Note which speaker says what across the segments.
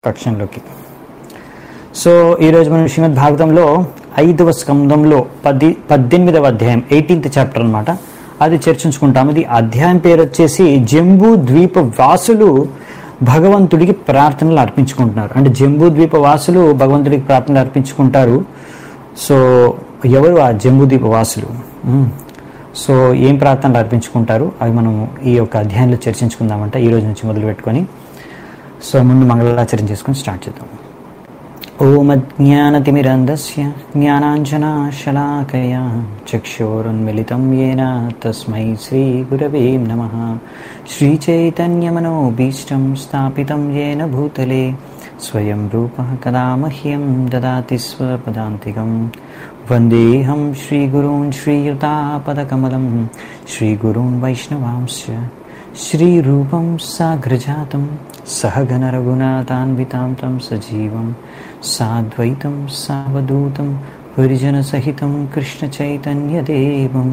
Speaker 1: కక్షంలోకి. So ఈరోజు మనం శ్రీమద్ భాగవతంలో 5వ స్కందంలో 18వ అధ్యాయం 18th చాప్టర్ అనమాట, అది చర్చించుకుంటాం. ఇది అధ్యాయం పేరు వచ్చేసి జంబూ ద్వీప వాసులు భగవంతుడికి ప్రార్థనలు అర్పించుకుంటున్నారు. అంటే జంబూ ద్వీప వాసులు భగవంతుడికి ప్రార్థనలు అర్పించుకుంటారు. సో ఎవరు ఆ జంబూ ద్వీప వాసులు? సో ఏం ప్రార్థనలు అర్పించుకుంటారు అవి మనం ఈ యొక్క అధ్యాయంలో చర్చించుకుందామంట ఈ రోజు నుంచి మొదలు పెట్టుకొని. సో ముందు మంగళాచరణ చేసుకొని స్టార్ట్ చేద్దాం. ఓం అజ్ఞానతిమిరంధస్య జ్ఞానాంజనాశలాకయా చక్షురున్మిళితం యేన తస్మై శ్రీగురవే నమః. శ్రీచైతన్యమనోభీష్టం స్థాపితం యేన భూతలే స్వయం రూపః కదా మహ్యం దదాతి స్వపదాంతికం. వందేహం శ్రీగురూన్ శ్రీయుతాపదకమలం శ్రీగురూన్ వైష్ణవాంశ్చ శ్రీరూపం సాగ్రజాతం సహగణ రఘునాథాన్వితాం తం సజీవం సాద్వైతం సావధూతం పరిజనసహితం కృష్ణ చైతన్యదేవం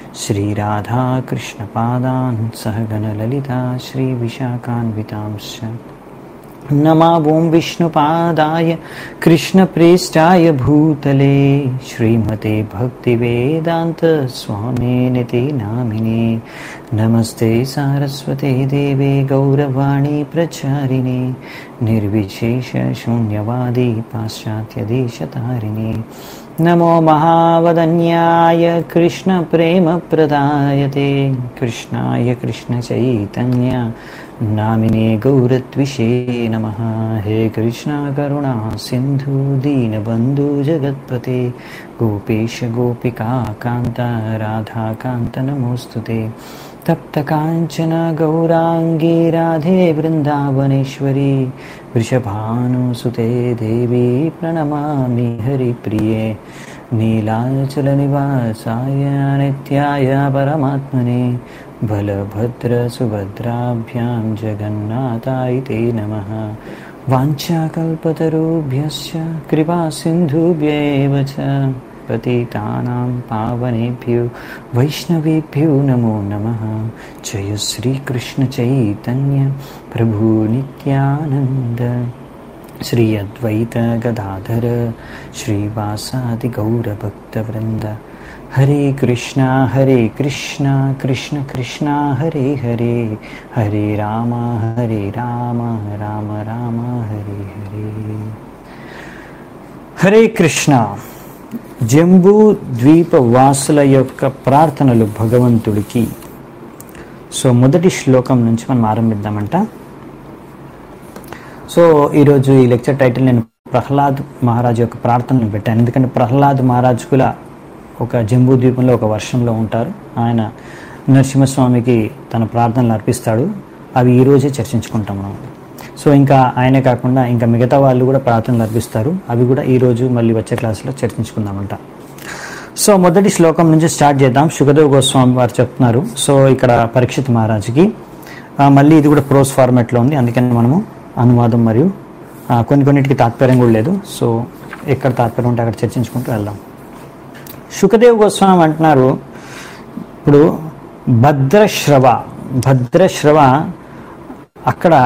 Speaker 1: శ్రీరాధాకృష్ణపాదాన్ సహగణ లలితా శ్రీ విశాఖాన్వితాంశ్చ. నమో ఓం విష్ణుపాదాయ కృష్ణప్రేష్టాయ భూతలే శ్రీమతే భక్తివేదాంత స్వామినితి నామినే. నమస్తే సారస్వతే దేవే గౌరవాణి ప్రచారిణే నిర్విశేష శూన్యవాది పాశ్చాత్యదేశతారిణే. నమో మహావదన్యాయ కృష్ణ ప్రేమ ప్రదాయతే కృష్ణాయ కృష్ణ చైతన్య నామినే గౌరత్విషే నమః. హే కృష్ణ కరుణా సింధు దీనబంధు జగత్పతే గోపేశ గోపికా కాంత రాధాకాంత నమోస్తుతే. తప్త కాంచన గౌరాంగీ రాధే బృందావనేశ్వరి వృషభానుసుతే దేవి ప్రణమామి హరిప్రియే. నీలాచల నివాసాయ నిత్యాయ పరమాత్మనే బలభద్ర సుభద్రాభ్యాం జగన్నాథాయ తే నమః. వాంఛాకల్పతరుభ్యశ్చ కృపా సింధుభ్యేవ చ పతితానాం పావనేభ్యో వైష్ణవేభ్యో నమో నమః. జయ శ్రీకృష్ణ చైతన్య ప్రభు నిత్యానంద శ్రీ అద్వైత గదాధర శ్రీవాసాది గౌరభక్తవృంద. హరే కృష్ణ కృష్ణ కృష్ణ హరే హరే హరే రామ రామ రామ హరే హరే. హరే కృష్ణ. జంబూ ద్వీప వాసుల యొక్క ప్రార్థనలు భగవంతుడికి. సో మొదటి శ్లోకం నుంచి మనం ఆరంభిద్దామంట. సో ఈరోజు ఈ లెక్చర్ టైటిల్ నేను ప్రహ్లాద్ మహారాజు యొక్క ప్రార్థనలు పెట్టాను. ఎందుకంటే ప్రహ్లాద్ మహారాజు కూడా ఒక జంబూ ద్వీపంలో ఒక వర్షంలో ఉంటారు. ఆయన నరసింహస్వామికి తన ప్రార్థనలు అర్పిస్తాడు. అవి ఈరోజే చర్చించుకుంటాం మనం. సో ఇంకా ఆయనే కాకుండా ఇంకా మిగతా వాళ్ళు కూడా ప్రార్థనలు అర్పిస్తారు. అవి కూడా ఈరోజు మళ్ళీ వచ్చే క్లాసులో చర్చించుకుందామంట. సో మొదటి శ్లోకం నుంచి స్టార్ట్ చేద్దాం. శుకదేవ్ గోస్వామి వారు చెప్తున్నారు. సో ఇక్కడ పరీక్షిత్ మహారాజుకి మళ్ళీ ఇది కూడా ప్రోస్ ఫార్మాట్లో ఉంది, అందుకని మనము అనువాదం మరియు కొన్నిటికి తాత్పర్యం కూడా లేదు. సో ఎక్కడ తాత్పర్యం ఉంటే అక్కడ చర్చించుకుంటూ వెళ్దాం. శుకదేవ్ గోస్వామి అంటున్నారు, ఇప్పుడు భద్రశ్రవ అక్కడ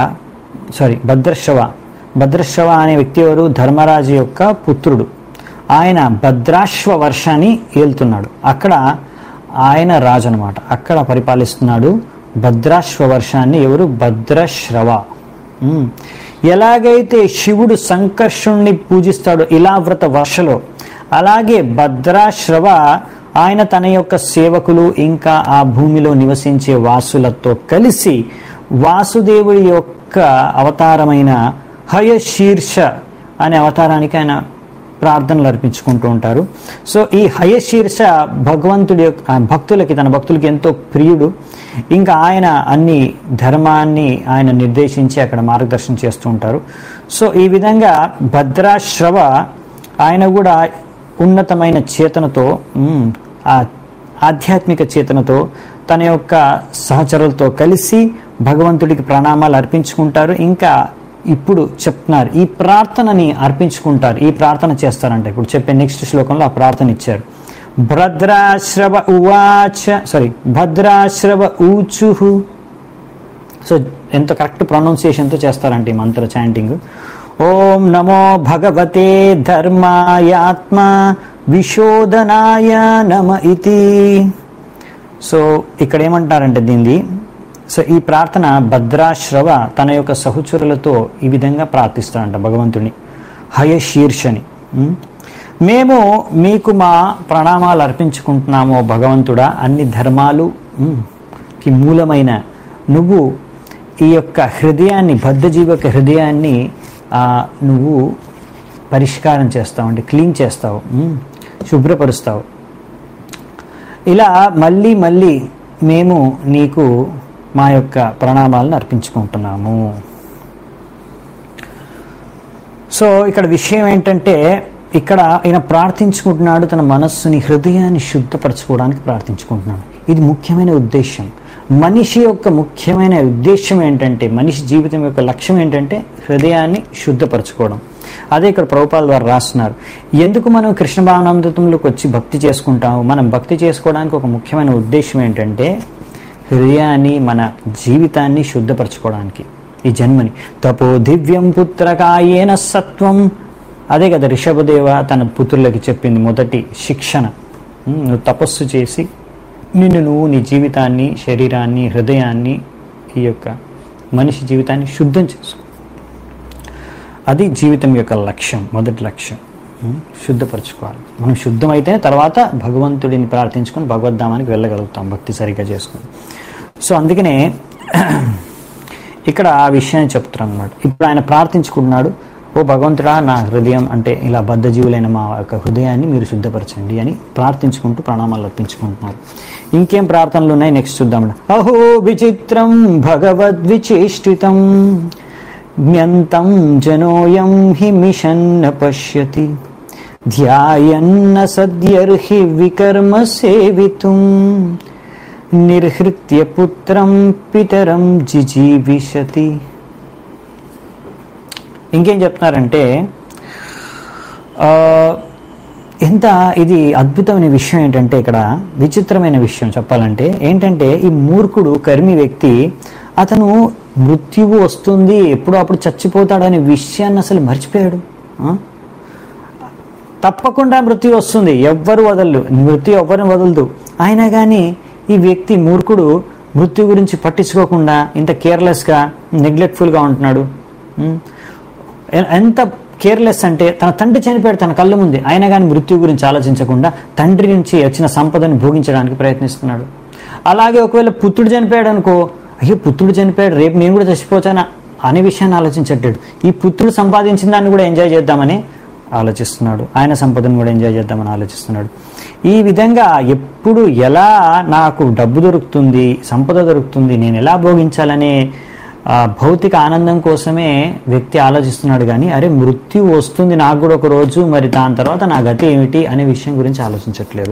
Speaker 1: భద్రశ్రవ అనే వ్యక్తి ఎవరు? ధర్మరాజు యొక్క పుత్రుడు. ఆయన భద్రాశ్వ వర్షాన్ని ఏలుతున్నాడు. అక్కడ ఆయన రాజు అనమాట, అక్కడ పరిపాలిస్తున్నాడు భద్రాశ్వ వర్షాన్ని. ఎవరు? భద్రశ్రవ. ఎలాగైతే శివుడు సంకర్షుణ్ణి పూజిస్తాడో ఇలావ్రత వర్షలో, అలాగే భద్రాశ్రవ ఆయన తన యొక్క సేవకులు ఇంకా ఆ భూమిలో నివసించే వాసులతో కలిసి వాసుదేవుడి యొక్క అవతారమైన హయశీర్ష అనే అవతారానికి ఆయన ప్రార్థనలు అర్పించుకుంటూ ఉంటారు. సో ఈ హయశీర్ష భగవంతుడి యొక్క తన భక్తులకి ఎంతో ప్రియుడు. ఇంకా ఆయన అన్ని ధర్మాన్ని ఆయన నిర్దేశించి అక్కడ మార్గదర్శనం చేస్తూ ఉంటారు. సో ఈ విధంగా భద్రాశ్రవ ఆయన కూడా ఉన్నతమైన చేతనతో, ఆధ్యాత్మిక చేతనతో తన యొక్క సహచరులతో కలిసి భగవంతుడికి ప్రణామాలు అర్పించుకుంటారు. ఇంకా ఇప్పుడు చెప్తున్నారు ఈ ప్రార్థనని అర్పించుకుంటారు, ఈ ప్రార్థన చేస్తారంట. ఇప్పుడు చెప్పే నెక్స్ట్ శ్లోకంలో ఆ ప్రార్థన ఇచ్చారు. భద్రాశ్రవ ఊచుహు. సో ఎంత కరెక్ట్ ప్రొనౌన్సియేషన్తో చేస్తారంటే ఈ మంత్ర చాంటింగ్. ఓం నమో భగవతే ధర్మాయాత్మ విశోధనాయ నమ ఇతి. సో ఇక్కడ ఏమంటారంటే దీన్ని, సో ఈ ప్రార్థన భద్రాశ్రవ తన యొక్క సహచరులతో ఈ విధంగా ప్రార్థిస్తాడంట భగవంతుని. హయశీర్షని, మేము మీకు మా ప్రణామాలు అర్పించుకుంటున్నాము భగవంతుడా. అన్ని ధర్మాలుకి మూలమైన నువ్వు ఈ యొక్క హృదయాన్ని, బద్ధజీవి యొక్క హృదయాన్ని నువ్వు పరిష్కారం చేస్తావు, అంటే క్లీన్ చేస్తావు, శుభ్రపరుస్తావు. ఇలా మళ్ళీ మళ్ళీ మేము నీకు మా యొక్క ప్రణామాలను అర్పించుకుంటున్నాము. సో ఇక్కడ విషయం ఏంటంటే, ఇక్కడ ఆయన ప్రార్థించుకుంటున్నాడు, తన మనస్సుని, హృదయాన్ని శుద్ధపరచుకోవడానికి ప్రార్థించుకుంటున్నాడు. ఇది ముఖ్యమైన ఉద్దేశం. మనిషి యొక్క ముఖ్యమైన ఉద్దేశం ఏంటంటే, మనిషి జీవితం యొక్క లక్ష్యం ఏంటంటే హృదయాన్ని శుద్ధపరచుకోవడం. అదే ఇక్కడ ప్రభుపాల ద్వారా రాస్తున్నారు. ఎందుకు మనం కృష్ణ భావనామృతంలోకి వచ్చి భక్తి చేసుకుంటాము? మనం భక్తి చేసుకోవడానికి ఒక ముఖ్యమైన ఉద్దేశం ఏంటంటే హృదయాన్ని, మన జీవితాన్ని శుద్ధపరచుకోవడానికి, ఈ జన్మని. తపో దివ్యం పుత్రకాయేన సత్వం, అదే కదా రిషభదేవ తన పుత్రులకి చెప్పింది మొదటి శిక్షణ. నువ్వు తపస్సు చేసి నువ్వు నీ జీవితాన్ని, శరీరాన్ని, హృదయాన్ని, ఈ యొక్క మనిషి జీవితాన్ని శుద్ధం చేసుకో. అది జీవితం యొక్క లక్ష్యం, మొదటి లక్ష్యం. శుద్ధపరచుకోవాలి. మనం శుద్ధమైతే తర్వాత భగవంతుడిని ప్రార్థించుకొని భగవద్ధామానికి వెళ్ళగలుగుతాం, భక్తి సరిగ్గా చేసుకొని. సో అందుకనే ఇక్కడ ఆ విషయాన్ని చెప్తున్నాను అనమాట. ఇప్పుడు ఆయన ప్రార్థించుకుంటున్నాడు, ఓ భగవంతుడా, నా హృదయం అంటే ఇలా బద్ధజీవులైన మా యొక్క హృదయాన్ని మీరు శుద్ధపరచండి అని ప్రార్థించుకుంటూ ప్రణామాలు అర్పించుకుంటున్నారు. ఇంకేం ప్రార్థనలు ఉన్నాయి నెక్స్ట్ చూద్దాం. అహో విచిత్రం భగవద్విచేష్టితం జ్ఞంతం జనోయం హి మిషన్న పశ్యతి ధ్యాయన్న సద్యర్హి వికర్మ సేవితుం నిర్హృత్య పుత్రం పితరం జిజీవిషతి. ఇంకేం చెప్తున్నారంటే, ఎంత ఇది అద్భుతమైన విషయం ఏంటంటే, ఇక్కడ విచిత్రమైన విషయం చెప్పాలంటే ఏంటంటే, ఈ మూర్ఖుడు కర్మి వ్యక్తి అతను మృత్యువు వస్తుంది, ఎప్పుడో అప్పుడు చచ్చిపోతాడనే విషయాన్ని అసలు మర్చిపోయాడు. తప్పకుండా మృత్యు వస్తుంది, ఎవ్వరు వదలరు, మృత్యు ఎవ్వరిని వదలదు. అయినా కానీ ఈ వ్యక్తి మూర్ఖుడు మృత్యు గురించి పట్టించుకోకుండా ఇంత కేర్లెస్గా, నెగ్లెక్ట్ఫుల్గా ఉంటున్నాడు. ఎంత కేర్లెస్ అంటే, తన తండ్రి చనిపోయాడు తన కళ్ళ ముందే, అయినా కానీ మృత్యు గురించి ఆలోచించకుండా తండ్రి నుంచి వచ్చిన సంపదను భోగించడానికి ప్రయత్నిస్తున్నాడు. అలాగే ఒకవేళ పుత్రుడు చనిపోయాడు అనుకో, అయ్యో పుత్రుడు చనిపోయాడు, రేపు నేను కూడా చచ్చిపోతానా అనే విషయాన్ని ఆలోచించట్టాడు. ఈ పుత్రుడు సంపాదించిన దాన్ని కూడా ఎంజాయ్ చేద్దామని ఆలోచిస్తున్నాడు, ఆయన సంపదను కూడా ఎంజాయ్ చేద్దామని ఆలోచిస్తున్నాడు. ఈ విధంగా ఎప్పుడు ఎలా నాకు డబ్బు దొరుకుతుంది, సంపద దొరుకుతుంది, నేను ఎలా భోగించాలనే భౌతిక ఆనందం కోసమే వ్యక్తి ఆలోచిస్తున్నాడు. కానీ అరే మృత్యు వస్తుంది నాకు కూడా ఒక రోజు, మరి దాని తర్వాత నా గతి ఏమిటి అనే విషయం గురించి ఆలోచించట్లేదు.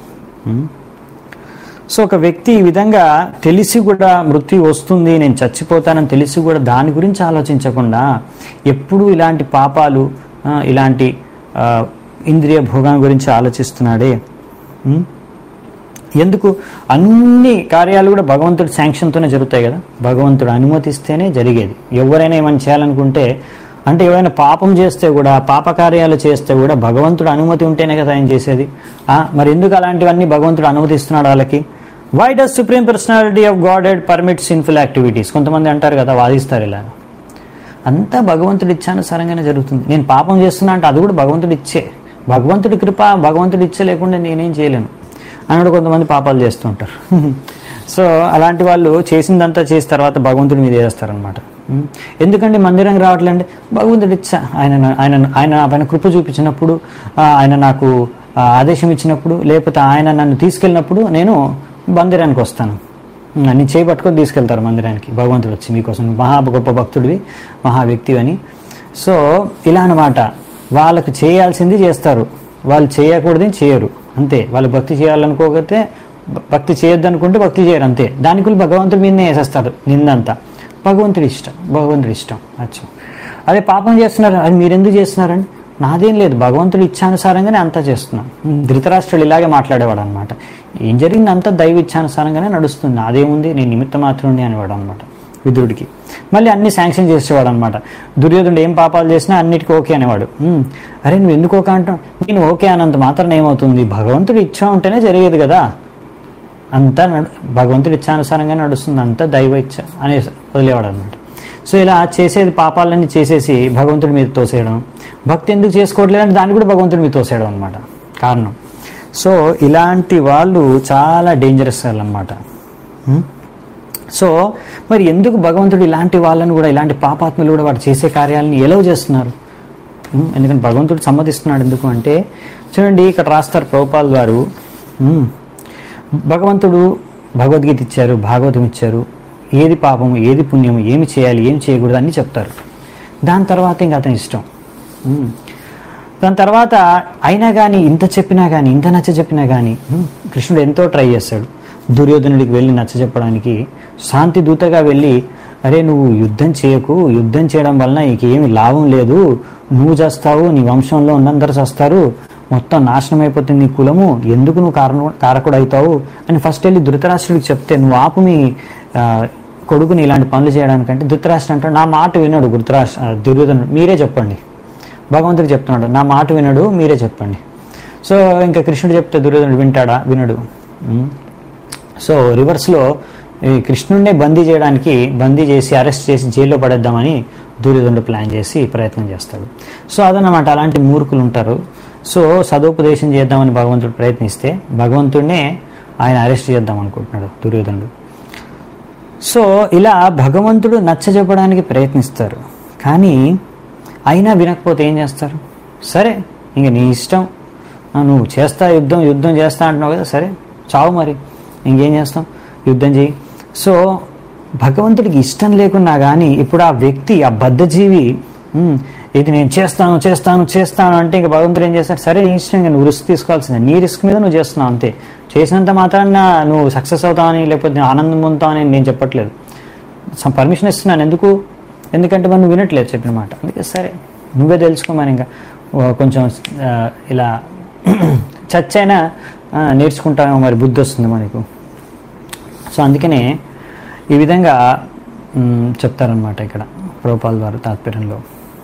Speaker 1: సో ఒక వ్యక్తి ఈ విధంగా తెలిసి కూడా మృత్యు వస్తుంది, నేను చచ్చిపోతానని తెలిసి కూడా దాని గురించి ఆలోచించకుండా ఎప్పుడు ఇలాంటి పాపాలు, ఇలాంటి ఇంద్రియ భోగం గురించి ఆలోచిస్తున్నాడే. ఎందుకు? అన్ని కార్యాలు కూడా భగవంతుడి శాంక్షన్తోనే జరుగుతాయి కదా, భగవంతుడు అనుమతిస్తేనే జరిగేది. ఎవరైనా ఏమైనా చేయాలనుకుంటే, అంటే ఎవరైనా పాపం చేస్తే కూడా, పాప కార్యాలు చేస్తే కూడా భగవంతుడు అనుమతి ఉంటేనే కదా ఆయన చేసేది. మరి ఎందుకు అలాంటివన్నీ భగవంతుడు అనుమతిస్తున్నాడు వాళ్ళకి? Why does supreme personality of Godhead permit sinful activities? కొంతమంది అంటారు కదా, వాదిస్తారు ఇలా. అంతా భగవంతుడి ఇచ్చానుసారంగానే జరుగుతుంది. నేను పాపం చేస్తున్నా అంటే అది కూడా భగవంతుడి ఇచ్చే, భగవంతుడి కృప, భగవంతుడి ఇచ్చే లేకుండా నేనేం చేయలేను అన్నాడు. కొంతమంది పాపాలు చేస్తుంటారు. సో అలాంటి వాళ్ళు చేసిందంతా చేసిన తర్వాత భగవంతుడి మీద వేస్తారనమాట. ఎందుకంటే మందిరానికి రావట్లేండి, భగవంతుడి ఇచ్చా, ఆయన కృప చూపించినప్పుడు, ఆయన నాకు ఆదేశం ఇచ్చినప్పుడు, లేకపోతే ఆయన నన్ను తీసుకెళ్ళినప్పుడు నేను మందిరానికి వస్తాను, నన్ను చేపట్టుకొని తీసుకెళ్తారు మందిరానికి భగవంతుడు వచ్చి, మీకోసం మహా గొప్ప భక్తుడివి, మహా వ్యక్తివి అని. సో ఇలా అనమాట, వాళ్ళకు చేయాల్సింది చేస్తారు, వాళ్ళు చేయకూడదు చేయరు, అంతే. వాళ్ళు భక్తి చేయాలనుకోకపోతే, భక్తి చేయొద్దు అనుకుంటే భక్తి చేయరు, అంతే. దానికి భగవంతుడి మీదనే వేసేస్తారు నిందంతా. భగవంతుడి ఇష్టం, భగవంతుడి ఇష్టం. అచ్చా, అదే పాపం చేస్తున్నారు, అది మీరెందుకు చేస్తున్నారండి? నాదేం లేదు, భగవంతుడు ఇచ్చానుసారంగానే అంతా చేస్తున్నాం. ధృతరాష్ట్రుడు ఇలాగే మాట్లాడేవాడు అనమాట. ఏం జరిగింది అంతా దైవ ఇచ్చానుసారంగానే నడుస్తుంది, నాదేముంది, నేను నిమిత్త మాత్రుడిని అనేవాడు అనమాట. విదురుడికి. మళ్ళీ అన్ని శాంక్షన్ చేసేవాడు అనమాట. దుర్యోధనుడు ఏం పాపాలు చేసినా అన్నిటికీ ఓకే అనేవాడు. అరే నువ్వు ఎందుకు ఓకే అంటావు, నేను ఓకే అన్నంత మాత్రం ఏమవుతుంది, భగవంతుడు ఇచ్చా ఉంటేనే జరిగేది కదా, అంతా భగవంతుడి ఇచ్చానుసారంగా నడుస్తుంది, అంతా దైవ ఇచ్చ అనే వదిలేవాడు అనమాట. సో ఇలా చేసేది పాపాలన్నీ చేసేసి భగవంతుడి మీద తోసేయడం, భక్తి ఎందుకు చేసుకోవట్లేదని దాన్ని కూడా భగవంతుడి మీద తోసేయడం అనమాట కారణం. సో ఇలాంటి వాళ్ళు చాలా డేంజరస్ వాళ్ళు అనమాట. సో మరి ఎందుకు భగవంతుడు ఇలాంటి వాళ్ళని కూడా, ఇలాంటి పాపాత్మలు కూడా వాడు చేసే కార్యాలని ఎలవ్ చేస్తున్నారు? ఎందుకంటే భగవంతుడు సమ్మతిస్తున్నాడు. ఎందుకు అంటే చూడండి, ఇక్కడ రాస్తారు ప్రభుపాల్ గారు, భగవంతుడు భగవద్గీత ఇచ్చారు, భాగవతం ఇచ్చారు, ఏది పాపము ఏది పుణ్యము, ఏమి చేయాలి ఏమి చేయకూడదు అని చెప్తారు. దాని తర్వాత ఇంకా అతని ఇష్టం. దాని తర్వాత అయినా కానీ ఇంత చెప్పినా కానీ, ఇంత నచ్చ చెప్పినా కానీ కృష్ణుడు ఎంతో ట్రై చేస్తాడు దుర్యోధనుడికి వెళ్ళి నచ్చ చెప్పడానికి. శాంతి దూతగా వెళ్ళి, అరే నువ్వు యుద్ధం చేయకు, యుద్ధం చేయడం వలన నీకేమి లాభం లేదు, నువ్వు చేస్తావు, నీ వంశంలో ఉన్నందరూ చేస్తారు, మొత్తం నాశనం అయిపోతుంది నీ కులము, ఎందుకు నువ్వు కారకుడు అవుతావు అని ఫస్ట్ వెళ్ళి ధృతరాష్ట్రుడికి చెప్తే, నువ్వు ఆపు మీ కొడుకుని ఇలాంటి పనులు చేయడానికంటే, ధృతరాష్ట్రుడు అంటాడు నా మాట వినడు, దుర్యోధనుడు మీరే చెప్పండి. భగవంతుడికి చెప్తున్నాడు నా మాట వినడు, మీరే చెప్పండి. సో ఇంకా కృష్ణుడు చెప్తే దుర్యోధనుడు వింటాడా? వినడు. సో రివర్స్లో ఈ కృష్ణుడినే బందీ చేసి అరెస్ట్ చేసి జైల్లో పడేద్దామని దుర్యోధనుడు ప్లాన్ చేసి ప్రయత్నం చేస్తాడు. సో అదనమాట, అలాంటి మూర్ఖులు ఉంటారు. సో సదోపదేశం చేద్దామని భగవంతుడు ప్రయత్నిస్తే భగవంతుడినే ఆయన అరెస్ట్ చేద్దాం అనుకుంటున్నాడు దుర్యోధనుడు. సో ఇలా భగవంతుడు నచ్చ చెప్పడానికి ప్రయత్నిస్తారు, కానీ అయినా వినకపోతే ఏం చేస్తారు? సరే ఇంక నీ ఇష్టం, నువ్వు చేస్తా యుద్ధం చేస్తా అంటున్నావు కదా, సరే చావు మరి, ఇంకేం చేస్తాం, యుద్ధం చేయి. సో భగవంతుడికి ఇష్టం లేకున్నా కానీ ఇప్పుడు ఆ వ్యక్తి, ఆ బద్ధజీవి ఇది నేను చేస్తాను అంటే ఇంకా భగవంతుడు ఏం చేస్తాడు, సరే నీ ఇష్టం, ఇంకా నువ్వు రిస్క్ తీసుకోవాల్సిందే, నీ రిస్క్ మీద నువ్వు చేస్తున్నావు అంతే, చేసినంత మాత్రాన నువ్వు సక్సెస్ అవుతావని లేకపోతే ఆనందం పొందుతావని నేను చెప్పట్లేదు, పర్మిషన్ ఇస్తున్నాను. ఎందుకంటే మనం వినట్లేదు చెప్పిన మాట. అందుకే సరే నువ్వే తెలుసుకోమని, ఇంకా కొంచెం ఇలా చచ్చైనా నేర్చుకుంటామేమో, మరి బుద్ధి వస్తుంది మనకు. సో అందుకనే ఈ విధంగా చెప్తారనమాట ఇక్కడ ప్రభుపాల్ వారు తాత్పర్యంలో.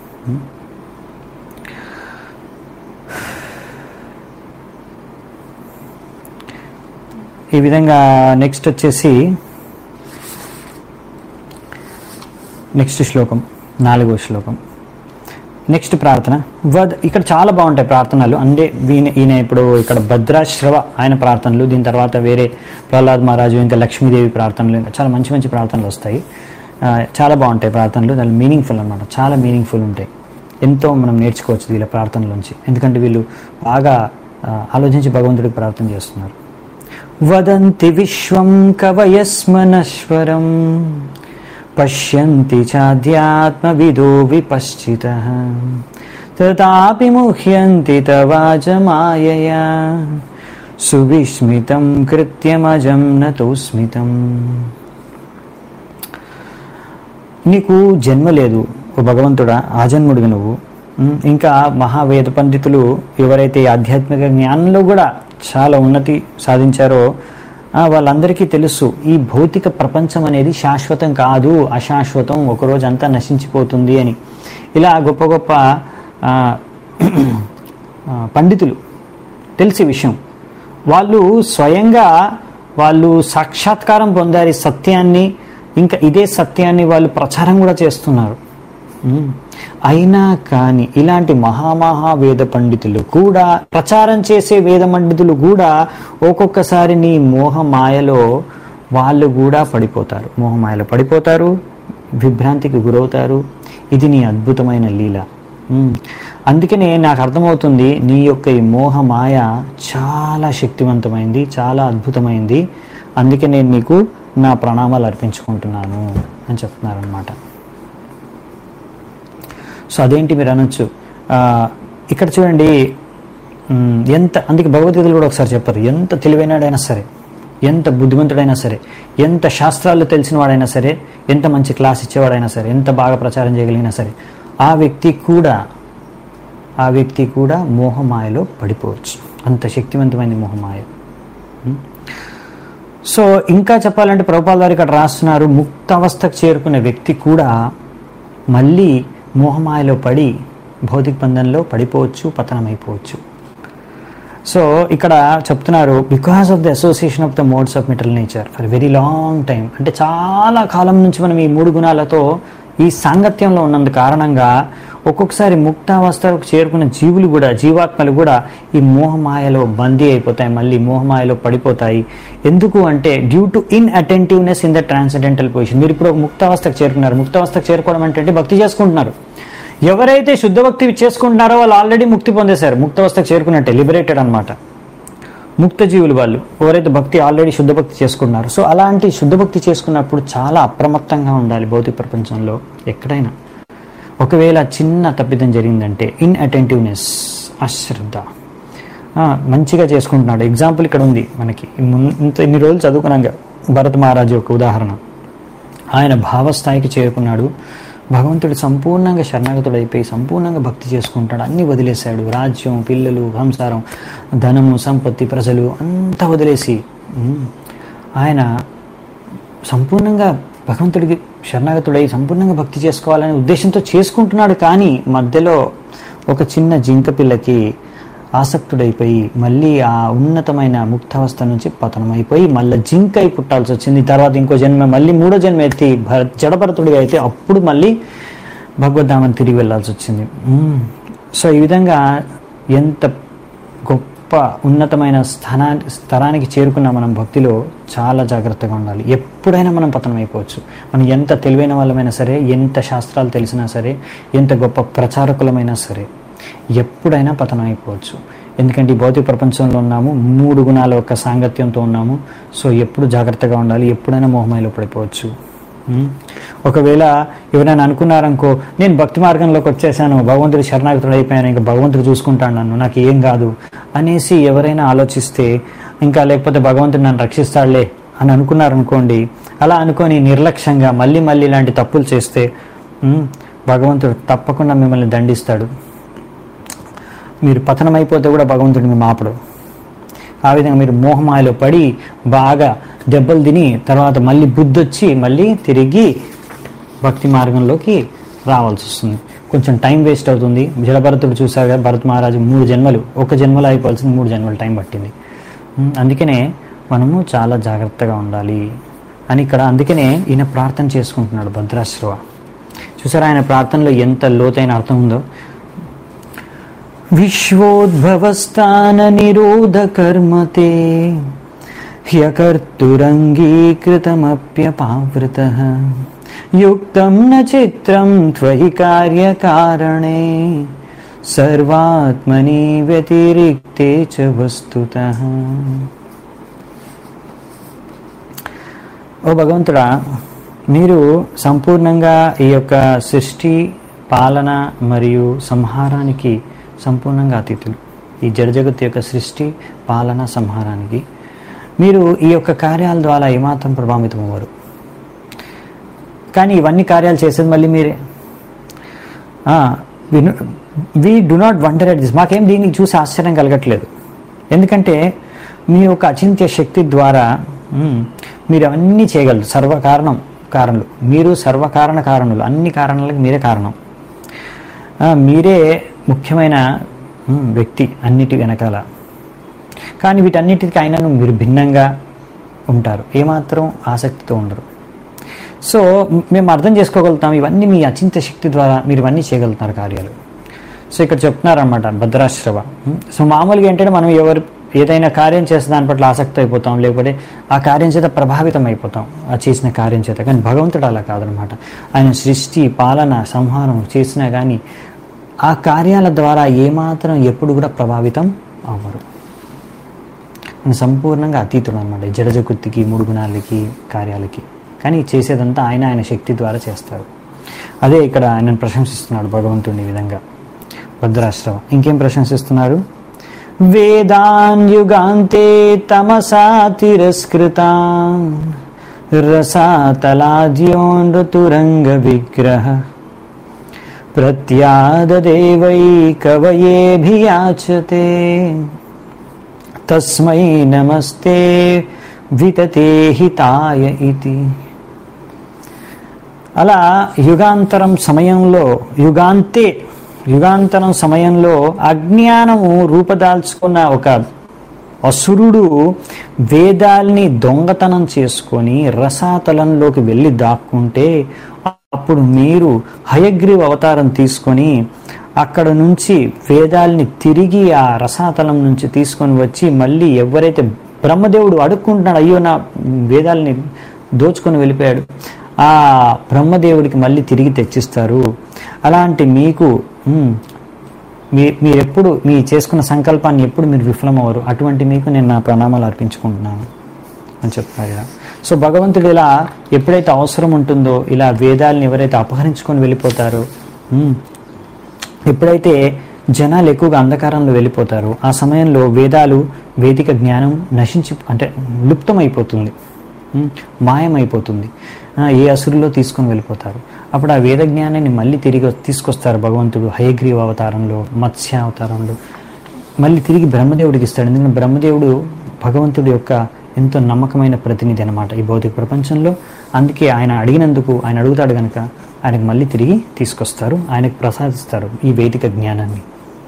Speaker 1: ఈ విధంగా నెక్స్ట్ వచ్చేసి నెక్స్ట్ శ్లోకం, 4వ శ్లోకం. నెక్స్ట్ ప్రార్థన ఇక్కడ చాలా బాగుంటాయి ప్రార్థనలు. అంటే ఈయన ఇప్పుడు ఇక్కడ భద్రాశ్రవ ఆయన ప్రార్థనలు, దీని తర్వాత వేరే ప్రహ్లాద్ మహారాజు, ఇంకా లక్ష్మీదేవి ప్రార్థనలు, ఇంకా చాలా మంచి మంచి ప్రార్థనలు వస్తాయి. చాలా బాగుంటాయి ప్రార్థనలు, దాని మీనింగ్ఫుల్ అనమాట, చాలా మీనింగ్ఫుల్ ఉంటాయి. ఎంతో మనం నేర్చుకోవచ్చు వీళ్ళ ప్రార్థనలోంచి, ఎందుకంటే వీళ్ళు బాగా ఆలోచించి భగవంతుడికి ప్రార్థన చేస్తున్నారు. వదంతి విశ్వం కవయస్మనశ్వరం పశ్యంతి చాధ్యాత్మవిదో విపశ్చితః తథాపి ముహ్యంతి తవాజమాయయా సువిస్మితం కృత్యమజం నతోస్మితం. నీకు జన్మ లేదు ఓ భగవంతుడా, ఆజన్ముడివి నువ్వు. ఇంకా మహావేద పండితులు ఎవరైతే ఆధ్యాత్మిక జ్ఞానంలో కూడా చాలా ఉన్నతి సాధించారో వాళ్ళందరికీ తెలుసు ఈ భౌతిక ప్రపంచం అనేది శాశ్వతం కాదు, అశాశ్వతం, ఒకరోజు అంతా నశించిపోతుంది అని. ఇలా గొప్ప గొప్ప పండితులు తెలిసి విషయం, వాళ్ళు స్వయంగా వాళ్ళు సాక్షాత్కారం పొందారు ఈ సత్యాన్ని, ఇంకా ఇదే సత్యాన్ని వాళ్ళు ప్రచారం కూడా చేస్తున్నారు. అయినా కానీ ఇలాంటి మహావేద పండితులు కూడా, ప్రచారం చేసే వేద పండితులు కూడా ఒక్కొక్కసారి నీ మోహమాయలో వాళ్ళు కూడా పడిపోతారు, మోహమాయలో పడిపోతారు, విభ్రాంతికి గురవుతారు. ఇది నీ అద్భుతమైన లీల. అందుకనే నాకు అర్థమవుతుంది నీ యొక్క ఈ మోహమాయ చాలా శక్తివంతమైంది, చాలా అద్భుతమైంది. అందుకే నేను నీకు నా ప్రణామాలు అర్పించుకుంటున్నాను అని చెప్తున్నారనమాట. సో అదేంటి మీరు అనొచ్చు, ఇక్కడ చూడండి ఎంత, అందుకే భగవద్గీతలు కూడా ఒకసారి చెప్పారు, ఎంత తెలివైనడైనా సరే, ఎంత బుద్ధిమంతుడైనా సరే, ఎంత శాస్త్రాలు తెలిసిన వాడైనా సరే, ఎంత మంచి క్లాస్ ఇచ్చేవాడైనా సరే, ఎంత బాగా ప్రచారం చేయగలిగినా సరే, ఆ వ్యక్తి కూడా మోహమాయలో పడిపోవచ్చు. అంత శక్తివంతమైన మోహమాయ. సో ఇంకా చెప్పాలంటే ప్రభుపాద వారు ఇక్కడ రాస్తున్నారు, ముక్త అవస్థకు చేరుకున్న వ్యక్తి కూడా మళ్ళీ మోహమాయలో పడి భౌతిక బంధంలో పడిపోవచ్చు, పతనమైపోవచ్చు. సో ఇక్కడ చెప్తున్నారు, because of the association of the modes of material nature for very long time, అంటే చాలా కాలం నుంచి మనం ఈ 3 గుణాలతో ఈ సాంగత్యంలో ఉన్నందు కారణంగా ఒక్కొక్కసారి ముక్తావస్థకు చేరుకున్న జీవాత్మలు కూడా ఈ మోహమాయలో బందీ అయిపోతాయి, మళ్ళీ మోహమాయలో పడిపోతాయి. ఎందుకు అంటే due to inattentiveness in the transcendental position. మీరు ఇప్పుడు ముక్తావస్థకు చేరుకున్నారు. ముక్తావస్థకు చేరుకోవడం అంటే భక్తి చేసుకుంటున్నారు. ఎవరైతే శుద్ధ భక్తి చేసుకుంటున్నారో వాళ్ళు ఆల్రెడీ ముక్తి పొందేశారు, ముక్తావస్థకు చేరుకున్నట్టే, లిబరేటెడ్ అనమాట. ముక్త జీవులు వాళ్ళు, ఎవరైతే భక్తి ఆల్రెడీ శుద్ధ భక్తి చేసుకున్నారు. సో అలాంటి శుద్ధ భక్తి చేసుకున్నప్పుడు చాలా అప్రమత్తంగా ఉండాలి భౌతిక ప్రపంచంలో. ఎక్కడైనా ఒకవేళ చిన్న తప్పిదం జరిగిందంటే ఇన్అటెంటివ్నెస్, అశ్రద్ధ, మంచిగా చేసుకుంటున్నాడు. ఎగ్జాంపుల్ ఇక్కడ ఉంది మనకి, ఇన్ని రోజులు చదువుకున్నాక భరత్ మహారాజు యొక్క ఉదాహరణ. ఆయన భావస్థాయికి చేరుకున్నాడు, భగవంతుడు సంపూర్ణంగా శరణాగతుడైపోయి సంపూర్ణంగా భక్తి చేసుకుంటాడు, అన్నీ వదిలేశాడు. రాజ్యం, పిల్లలు, సంసారం, ధనము, సంపత్తి, ప్రజలు అంతా వదిలేసి ఆయన సంపూర్ణంగా భగవంతుడికి శరణాగతుడై సంపూర్ణంగా భక్తి చేసుకోవాలనే ఉద్దేశంతో చేసుకుంటున్నాడు. కానీ మధ్యలో ఒక చిన్న జింక పిల్లకి ఆసక్తుడైపోయి మళ్ళీ ఆ ఉన్నతమైన ముక్తావస్థ నుంచి పతనమైపోయి మళ్ళీ జింక అయి పుట్టాల్సి వచ్చింది. తర్వాత ఇంకో జన్మ, మళ్ళీ 3వ జన్మ ఎత్తి జడభరతుడిగా అయితే అప్పుడు మళ్ళీ భగవద్ధామని తిరిగి వెళ్ళాల్సి వచ్చింది. సో ఈ విధంగా ఎంత గొప్ప ఉన్నతమైన స్థరానికి చేరుకున్న మనం భక్తిలో చాలా జాగ్రత్తగా ఉండాలి. ఎప్పుడైనా మనం పతనం అయిపోవచ్చు. మనం ఎంత తెలివైన వాళ్ళమైనా సరే, ఎంత శాస్త్రాలు తెలిసినా సరే, ఎంత గొప్ప ప్రచారకులమైనా సరే, ఎప్పుడైనా పతనం అయిపోవచ్చు. ఎందుకంటే ఈ భౌతిక ప్రపంచంలో ఉన్నాము, 3 గుణాల యొక్క సాంగత్యంతో ఉన్నాము. సో ఎప్పుడు జాగ్రత్తగా ఉండాలి, ఎప్పుడైనా మోహమాయలో పడిపోవచ్చు. ఒకవేళ ఎవరైనా అనుకున్నారనుకో, నేను భక్తి మార్గంలోకి వచ్చేసాను, భగవంతుడి శరణాగతుడు అయిపోయాను, ఇంకా భగవంతుడు చూసుకుంటాను నన్ను, నాకు ఏం కాదు అనేసి ఎవరైనా ఆలోచిస్తే, ఇంకా లేకపోతే భగవంతుడు నన్ను రక్షిస్తాడులే అని అనుకున్నారనుకోండి, అలా అనుకొని నిర్లక్ష్యంగా మళ్ళీ ఇలాంటి తప్పులు చేస్తే భగవంతుడు తప్పకుండా మిమ్మల్ని దండిస్తాడు. మీరు పతనమైపోతే కూడా భగవంతుడు మిమ్మల్ని ఆపడు. ఆ విధంగా మీరు మోహమాయలో పడి బాగా దెబ్బలు తిని తర్వాత మళ్ళీ బుద్ధి వచ్చి మళ్ళీ తిరిగి భక్తి మార్గంలోకి రావాల్సి వస్తుంది. కొంచెం టైం వేస్ట్ అవుతుంది. జడభరతుడు చూసారు కదా, భరత్ మహారాజు 3 జన్మలు, ఒక జన్మలో అయిపోవాల్సింది 3 జన్మలు టైం పట్టింది. అందుకనే మనము చాలా జాగ్రత్తగా ఉండాలి అని ఇక్కడ, అందుకనే ఈయన ప్రార్థన చేసుకుంటున్నాడు భద్రాశ్రవ. చూసారా ఆయన ప్రార్థనలో ఎంత లోతైన అర్థం ఉందో. విశ్వోద్భవస్థాన నిరోధ కర్మతే హ్యకర్తురంగీకృతమప్యపావృతః యుక్తం న చిత్రం త్వయి కార్యకారణే సర్వాత్మని వ్యతిరిక్తే చ వస్తుతః. ఓ భగవంతుడా, మీరు సంపూర్ణంగా ఈ యొక్క సృష్టి, పాలన మరియు సంహారానికి సంపూర్ణంగా అతీతులు. ఈ జగత్తు యొక్క సృష్టి, పాలన, సంహారానికి మీరు ఈ యొక్క కార్యాల ద్వారా ఏమాత్రం ప్రభావితం అవ్వరు. కానీ ఇవన్నీ కార్యాలు చేసేది మళ్ళీ మీరే. We do not wonder at this. మాకేం దీనికి చూసి ఆశ్చర్యం కలగట్లేదు. ఎందుకంటే మీ యొక్క అచింత్య శక్తి ద్వారా మీరు అవన్నీ చేయగలరు. కారణులు మీరు, సర్వకారణ కారణులు, అన్ని కారణాలకు మీరే కారణం. మీరే ముఖ్యమైన వ్యక్తి అన్నిటి వెనకాల. కానీ వీటన్నిటికీ అయినను మీరు భిన్నంగా ఉంటారు, ఏమాత్రం ఆసక్తితో ఉండరు. సో మేము అర్థం చేసుకోగలుగుతాం, ఇవన్నీ మీ అచింత శక్తి ద్వారా మీరు ఇవన్నీ చేయగలుగుతున్నారు కార్యాలు. సో ఇక్కడ చెప్తున్నారన్నమాట భద్రాశ్రవ. సో మామూలుగా ఏంటంటే మనం ఏదైనా కార్యం చేస్తే దాని పట్ల ఆసక్తి అయిపోతాం, లేకపోతే ఆ కార్యం చేత ప్రభావితం అయిపోతాం ఆ చేసిన కార్యం చేత. కానీ భగవంతుడు అలా కాదనమాట. ఆయన సృష్టి, పాలన, సంహారం చేసినా కానీ ఆ కార్యాల ద్వారా ఏమాత్రం ఎప్పుడు కూడా ప్రభావితం అవ్వరు. ఆయన సంపూర్ణంగా అతీతుడు అనమాట జడజగత్తుకి, 3 గుణాలకి, కార్యాలకి. కానీ చేసేదంతా ఆయన శక్తి ద్వారా చేస్తారు. అదే ఇక్కడ ఆయనను ప్రశంసిస్తున్నాడు భగవంతుడిని ఈ విధంగా భద్రాశ్రవ. ఇంకేం ప్రశంసిస్తున్నారు? వేదాన్ యుగాంతే తమసా తిరస్కృతాన్ రసాతలాద్యోన్ ఋతురంగ విగ్రహ ప్రత్యాదదేవై కవయేభియాచతే తస్మై నమస్తే వితతే హితాయ ఇతి. అలా యుగాంతరం సమయంలో అజ్ఞానము రూపదాల్చుకున్న ఒక అసురుడు వేదాల్ని దొంగతనం చేసుకొని రసాతలంలోకి వెళ్ళి దాక్కుంటే అప్పుడు మీరు హయగ్రీవ అవతారం తీసుకొని అక్కడ నుంచి వేదాల్ని తిరిగి ఆ రసాతలం నుంచి తీసుకొని వచ్చి మళ్ళీ ఎవరైతే బ్రహ్మదేవుడు అడుక్కుంటున్నాడు, అయ్యో నా వేదాల్ని దోచుకొని వెళ్ళిపోయాడు, ఆ బ్రహ్మదేవుడికి మళ్ళీ తిరిగి తెచ్చిస్తారు. అలాంటి మీకు మీరెప్పుడు మీ చేసుకున్న సంకల్పాన్ని ఎప్పుడు మీరు విఫలమవ్వరు, అటువంటి మీకు నేను నా ప్రణామాలు అర్పించుకుంటున్నాను అని చెప్తారు ఇలా. సో భగవంతుడు ఇలా ఎప్పుడైతే అవసరం ఉంటుందో ఇలా వేదాలను ఎవరైతే అపహరించుకొని వెళ్ళిపోతారో, ఎప్పుడైతే జనాలు ఎక్కువగా అంధకారంలో వెళ్ళిపోతారో ఆ సమయంలో వేదిక జ్ఞానం అంటే లుప్తమైపోతుంది, మాయమైపోతుంది. ఏ అసురులో తీసుకొని వెళ్ళిపోతారు. అప్పుడు ఆ వేద జ్ఞానాన్ని మళ్ళీ తిరిగి తీసుకొస్తారు భగవంతుడు హయగ్రీవ అవతారంలో, మత్స్య అవతారంలో మళ్ళీ తిరిగి బ్రహ్మదేవుడికి ఇస్తాడు. ఎందుకంటే బ్రహ్మదేవుడు భగవంతుడి యొక్క ఎంతో నమ్మకమైన ప్రతినిధి అనమాట ఈ భౌతిక ప్రపంచంలో. అందుకే ఆయన అడిగినందుకు, ఆయన అడుగుతాడు కనుక ఆయనకు మళ్ళీ తిరిగి తీసుకొస్తారు, ఆయనకు ప్రసాదిస్తారు ఈ వేదిక జ్ఞానాన్ని.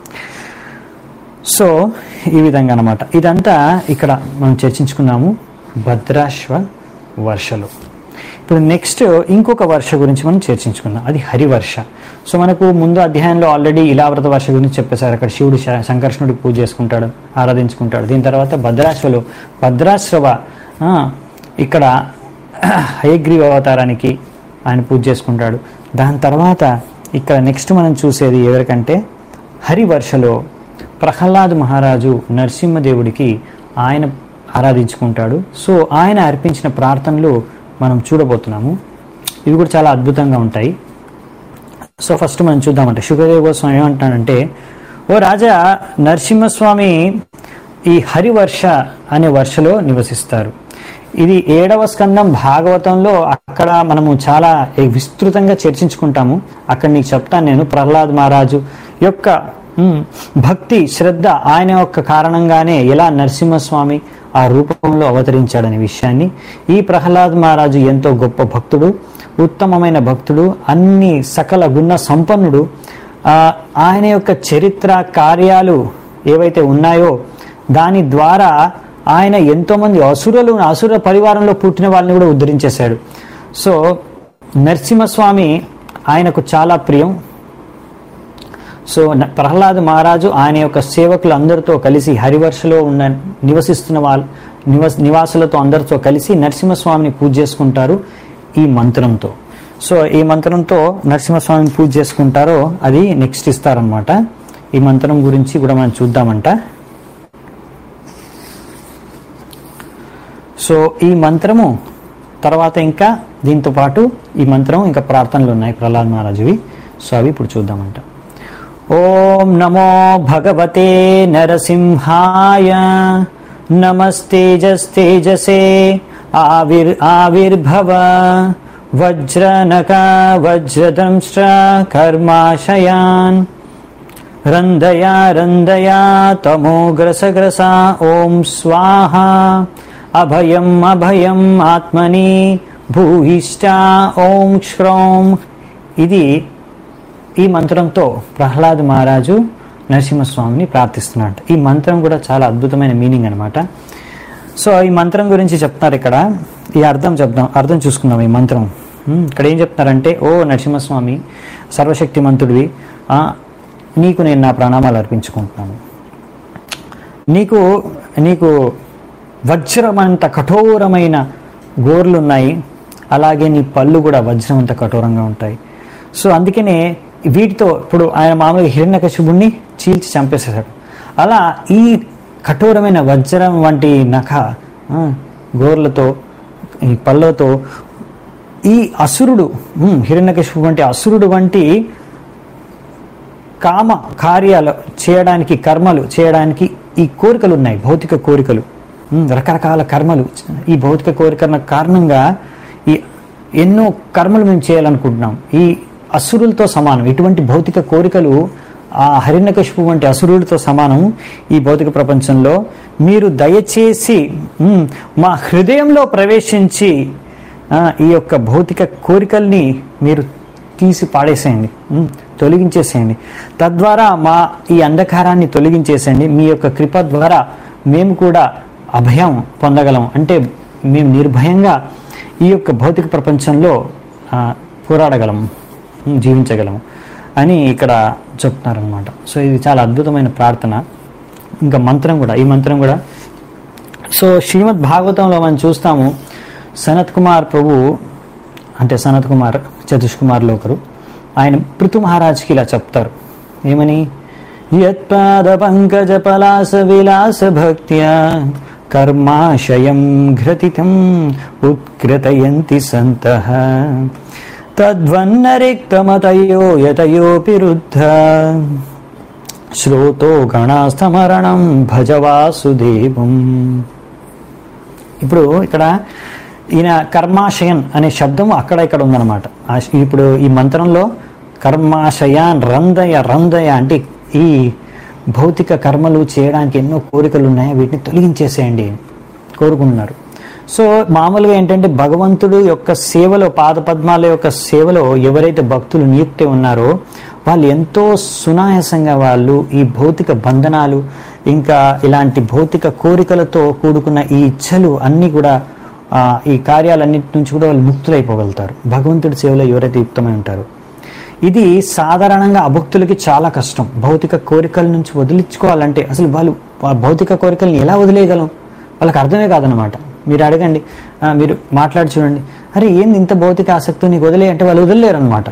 Speaker 1: సో ఈ విధంగా అనమాట. ఇదంతా ఇక్కడ మనం చర్చించుకున్నాము భద్రాశ్వ వర్షలో. ఇప్పుడు నెక్స్ట్ ఇంకొక వర్ష గురించి మనం చర్చించుకుందాం, అది హరివర్ష. సో మనకు ముందు అధ్యాయంలో ఆల్రెడీ ఇలావ్రత వర్ష గురించి చెప్పేశారు. అక్కడ శివుడు సంకర్షణుడికి పూజ చేసుకుంటాడు, ఆరాధించుకుంటాడు. దీని తర్వాత భద్రాశ్రవ ఇక్కడ హయగ్రీవ అవతారానికి ఆయన పూజ చేసుకుంటాడు. దాని తర్వాత ఇక్కడ నెక్స్ట్ మనం చూసేది ఎవరికంటే హరివర్షలో ప్రహ్లాద్ మహారాజు నరసింహదేవుడికి ఆయన ఆరాధించుకుంటాడు. సో ఆయన అర్పించిన ప్రార్థనలు మనం చూడబోతున్నాము. ఇవి కూడా చాలా అద్భుతంగా ఉంటాయి. సో ఫస్ట్ మనం చూద్దామంటే శుకదేవ గోస్వామి ఏమంటాడంటే, ఓ రాజా, నరసింహస్వామి ఈ హరివర్ష అనే వర్షలో నివసిస్తారు. ఇది 7వ స్కందం భాగవతంలో అక్కడ మనము చాలా విస్తృతంగా చర్చించుకుంటాము. అక్కడ నీకు చెప్తాను నేను. ప్రహ్లాద్ మహారాజు యొక్క భక్తి శ్రద్ధ ఆయన యొక్క కారణంగానే ఎలా నరసింహస్వామి ఆ రూపంలో అవతరించాడనే విషయాన్ని. ఈ ప్రహ్లాద్ మహారాజు ఎంతో గొప్ప భక్తుడు, ఉత్తమమైన భక్తుడు, అన్ని సకల గుణ సంపన్నుడు. ఆయన యొక్క చరిత్ర కార్యాలు ఏవైతే ఉన్నాయో దాని ద్వారా ఆయన ఎంతోమంది అసుర పరివారంలో పుట్టిన వాళ్ళని కూడా ఉద్ధరించేశాడు. సో నరసింహస్వామి ఆయనకు చాలా ప్రియం. సో ప్రహ్లాద్ మహారాజు ఆయన యొక్క సేవకులు అందరితో కలిసి హరివర్షలో నివసిస్తున్న నివాసులతో అందరితో కలిసి నరసింహస్వామిని పూజ చేసుకుంటారు ఈ మంత్రంతో. సో ఈ మంత్రంతో నరసింహస్వామిని పూజ చేసుకుంటారో అది నెక్స్ట్ ఇస్తారనమాట. ఈ మంత్రం గురించి కూడా మనం చూద్దామంట. సో ఈ మంత్రము తర్వాత ఇంకా దీంతో పాటు ఈ మంత్రం ఇంకా ప్రార్థనలు ఉన్నాయి ప్రహ్లాద్ మహారాజువి. సో అవి ఇప్పుడు చూద్దామంట. ఓం నమో భగవతే నరసింహాయ నమస్తేజస్తేజసే ఆవిర్భవ వజ్రనక వజ్రదంశ్ర కర్మాశయాన్ రందయా రందయా తమోగ్రసగ్రసా ఓం స్వాహా అభయం అభయం ఆత్మని భూయిష్ట ఓం శ్రౌం. ఇది ఈ మంత్రంతో ప్రహ్లాద్ మహారాజు నరసింహస్వామిని ప్రార్థిస్తున్నాడు. ఈ మంత్రం కూడా చాలా అద్భుతమైన మీనింగ్ అనమాట. సో ఈ మంత్రం గురించి చెప్తున్నారు ఇక్కడ. ఈ అర్థం చూసుకుందాం. ఈ మంత్రం ఇక్కడ ఏం చెప్తున్నారంటే, ఓ నరసింహస్వామి సర్వశక్తిమంతుడివి, నీకు నేను నా ప్రణామాలు అర్పించుకుంటున్నాను. నీకు వజ్రమంత కఠోరమైన గోర్లు ఉన్నాయి, అలాగే నీ పళ్ళు కూడా వజ్రం అంత కఠోరంగా ఉంటాయి. సో అందుకనే వీటితో ఇప్పుడు ఆయన మామూలుగా హిరణ్యకశిపుణ్ణి చీల్చి చంపేసేశాడు. అలా ఈ కఠోరమైన వజ్రం వంటి నఖ గోర్లతో ఈ పళ్ళతో ఈ అసురుడు హిరణ్యకశిపు వంటి అసురుడు వంటి కామ కార్యాలు చేయడానికి, కర్మలు చేయడానికి ఈ కోరికలు ఉన్నాయి, భౌతిక కోరికలు, రకరకాల కర్మలు. ఈ భౌతిక కోరికల కారణంగా ఈ ఎన్నో కర్మలు మేము చేయాలనుకుంటున్నాం. ఈ అసురులతో సమానం. ఇటువంటి భౌతిక కోరికలు ఆ హిరణ్యకశిపు వంటి అసురుడితో సమానం ఈ భౌతిక ప్రపంచంలో. మీరు దయచేసి మా హృదయంలో ప్రవేశించి ఈ యొక్క భౌతిక కోరికల్ని మీరు తీసి పాడేసేయండి, తొలగించేసేయండి. తద్వారా మా ఈ అంధకారాన్ని తొలగించేసేయండి. మీ యొక్క కృప ద్వారా మేము కూడా అభయం పొందగలం, అంటే మేము నిర్భయంగా ఈ యొక్క భౌతిక ప్రపంచంలో పోరాడగలము, జీవించగలము అని ఇక్కడ చెప్తున్నారనమాట. సో ఇది చాలా అద్భుతమైన ప్రార్థన. ఇంకా మంత్రం కూడా, ఈ మంత్రం కూడా సో శ్రీమద్ భాగవతంలో మనం చూస్తాము. సనత్ కుమార్ ప్రభు, అంటే సనత్ కుమార్ చతుష్కుమార్లో ఒకరు, ఆయన పృథు మహారాజ్కి ఇలా చెప్తారు. ఏమని? యత్పాద పంకజ పలాస విలాస భక్త్యా కర్మాశయం ఘ్రతితం ఉత్కృతయంతి సంతః తద్వన్నరిక్తమతయో యతయోపి రుద్ధ శ్రోతో గణాస్తమరణం భజ వాసుదేవం. ఇప్పుడు ఇక్కడ ఈయన కర్మాశయన్ అనే శబ్దం అక్కడ ఇక్కడ ఉందన్నమాట. ఇప్పుడు ఈ మంత్రంలో కర్మాశయాన్ రందయ రందయ అంటే ఈ భౌతిక కర్మలు చేయడానికి ఎన్నో కోరికలు ఉన్నాయి, వీటిని తొలగించేసేయండి కోరుకుంటున్నారు. సో మామూలుగా ఏంటంటే భగవంతుడు యొక్క సేవలో, పాదపద్మాల యొక్క సేవలో ఎవరైతే భక్తులు నియుక్తి ఉన్నారో వాళ్ళు ఎంతో సునాయాసంగా వాళ్ళు ఈ భౌతిక బంధనాలు ఇంకా ఇలాంటి భౌతిక కోరికలతో కూడుకున్న ఈ ఇచ్చలు అన్నీ కూడా ఈ కార్యాలన్నిటి నుంచి కూడా వాళ్ళు ముక్తులైపోగలుగుతారు భగవంతుడి సేవలో ఎవరైతే యుక్తమై ఉంటారో. ఇది సాధారణంగా అభక్తులకి చాలా కష్టం. భౌతిక కోరికల నుంచి వదిలించుకోవాలంటే అసలు వాళ్ళు భౌతిక కోరికల్ని ఎలా వదిలేయగలం, వాళ్ళకి అర్థమే కాదనమాట. మీరు అడగండి, మీరు మాట్లాడి చూడండి, అరే ఏంది ఇంత భౌతిక ఆసక్తి నీకు వదిలే అంటే వాళ్ళు వదిలేరు అనమాట.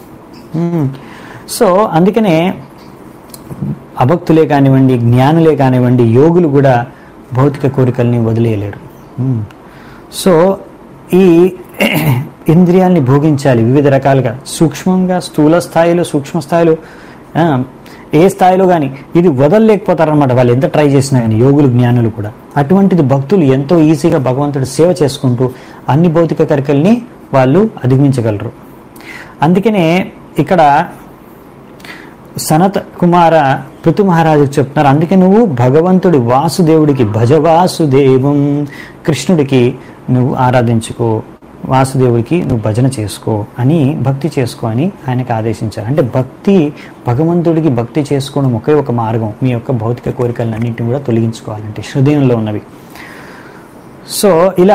Speaker 1: సో అందుకనే అభక్తులే కానివ్వండి, జ్ఞానులే కానివ్వండి, యోగులు కూడా భౌతిక కోరికల్ని వదిలేయలేరు. సో ఈ ఇంద్రియాల్ని భోగించాలి వివిధ రకాలుగా, సూక్ష్మంగా, స్థూల స్థాయిలో, సూక్ష్మ స్థాయిలో, ఏ స్థాయిలో కానీ ఇది వదలలేకపోతారనమాట వాళ్ళు ఎంత ట్రై చేసినా కానీ, యోగులు జ్ఞానులు కూడా. అటువంటిది భక్తులు ఎంతో ఈజీగా భగవంతుడు సేవ చేసుకుంటూ అన్ని భౌతిక కోరికల్ని వాళ్ళు అధిగమించగలరు. అందుకనే ఇక్కడ సనత్ కుమార పృథు మహారాజుకి చెప్తున్నారు, అందుకే నువ్వు భగవంతుడి వాసుదేవుడికి భజ వాసుదేవం, కృష్ణుడికి నువ్వు ఆరాధించుకో, వాసుదేవుడికి నువ్వు భజన చేసుకో అని, భక్తి చేసుకో అని ఆయనకు ఆదేశించారు. అంటే భక్తి, భగవంతుడికి భక్తి చేసుకోవడం ఒకే ఒక మార్గం మీ యొక్క భౌతిక కోరికలన్నింటినీ కూడా తొలగించుకోవాలంటే హృదయంలో ఉన్నవి. సో ఇలా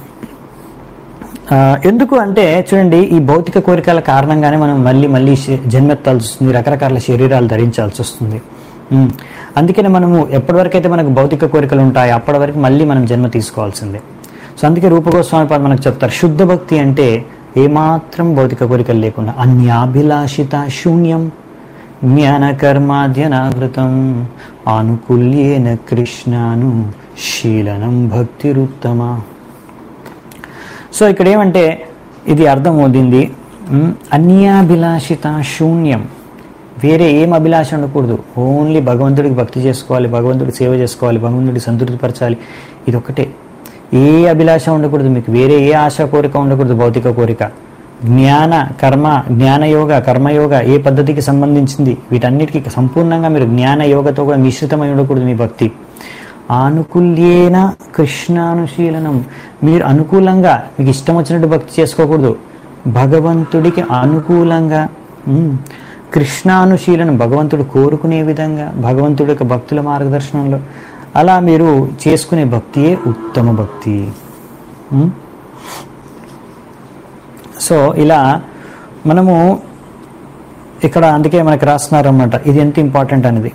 Speaker 1: ఎందుకు అంటే చూడండి, ఈ భౌతిక కోరికల కారణంగానే మనం మళ్ళీ జన్మెత్తాల్సి వస్తుంది, రకరకాల శరీరాలు ధరించాల్సి వస్తుంది. అందుకనే మనము ఎప్పటివరకైతే మనకు భౌతిక కోరికలు ఉంటాయో అప్పటి వరకు మళ్ళీ మనం జన్మ తీసుకోవాల్సిందే. సో అందుకే రూపగోస్వామి పాద మనకు చెప్తారు, శుద్ధ భక్తి అంటే ఏమాత్రం భౌతిక కోరికలు లేకుండా, అన్యాభిలాషిత శూన్యం జ్ఞాన కర్మాధ్యనావృతం ఆనుకూల్యేన కృష్ణాను శీలనం భక్తిరుత్తమ. సో ఇక్కడ ఏమంటే ఇది అర్థం అవుతుంది, అన్యాభిలాషిత శూన్యం, వేరే ఏం అభిలాష ఉండకూడదు, ఓన్లీ భగవంతుడికి భక్తి చేసుకోవాలి, భగవంతుడికి సేవ చేసుకోవాలి, భగవంతుడికి సంతృప్తిపరచాలి, ఇదొక్కటే. ఏ అభిలాష ఉండకూడదు మీకు, వేరే ఏ ఆశ కోరిక ఉండకూడదు, భౌతిక కోరిక. జ్ఞాన కర్మ, జ్ఞానయోగ, కర్మయోగ ఏ పద్ధతికి సంబంధించింది వీటన్నిటికీ సంపూర్ణంగా మీరు జ్ఞానయోగతో కూడా మిశ్రితమై ఉండకూడదు మీ భక్తి. ఆనుకూల్యేన కృష్ణానుశీలనం, మీరు అనుకూలంగా మీకు ఇష్టం వచ్చినట్టు భక్తి చేసుకోకూడదు, భగవంతుడికి అనుకూలంగా కృష్ణానుశీలనం, భగవంతుడు కోరుకునే విధంగా, భగవంతుడి యొక్క భక్తుల మార్గదర్శనంలో అలా మీరు చేసుకునే భక్తియే ఉత్తమ భక్తి. సో ఇలా మనము ఇక్కడ అందుకే మనకు రాస్తున్నారన్నమాట, ఇది ఎంత ఇంపార్టెంట్ అనేది.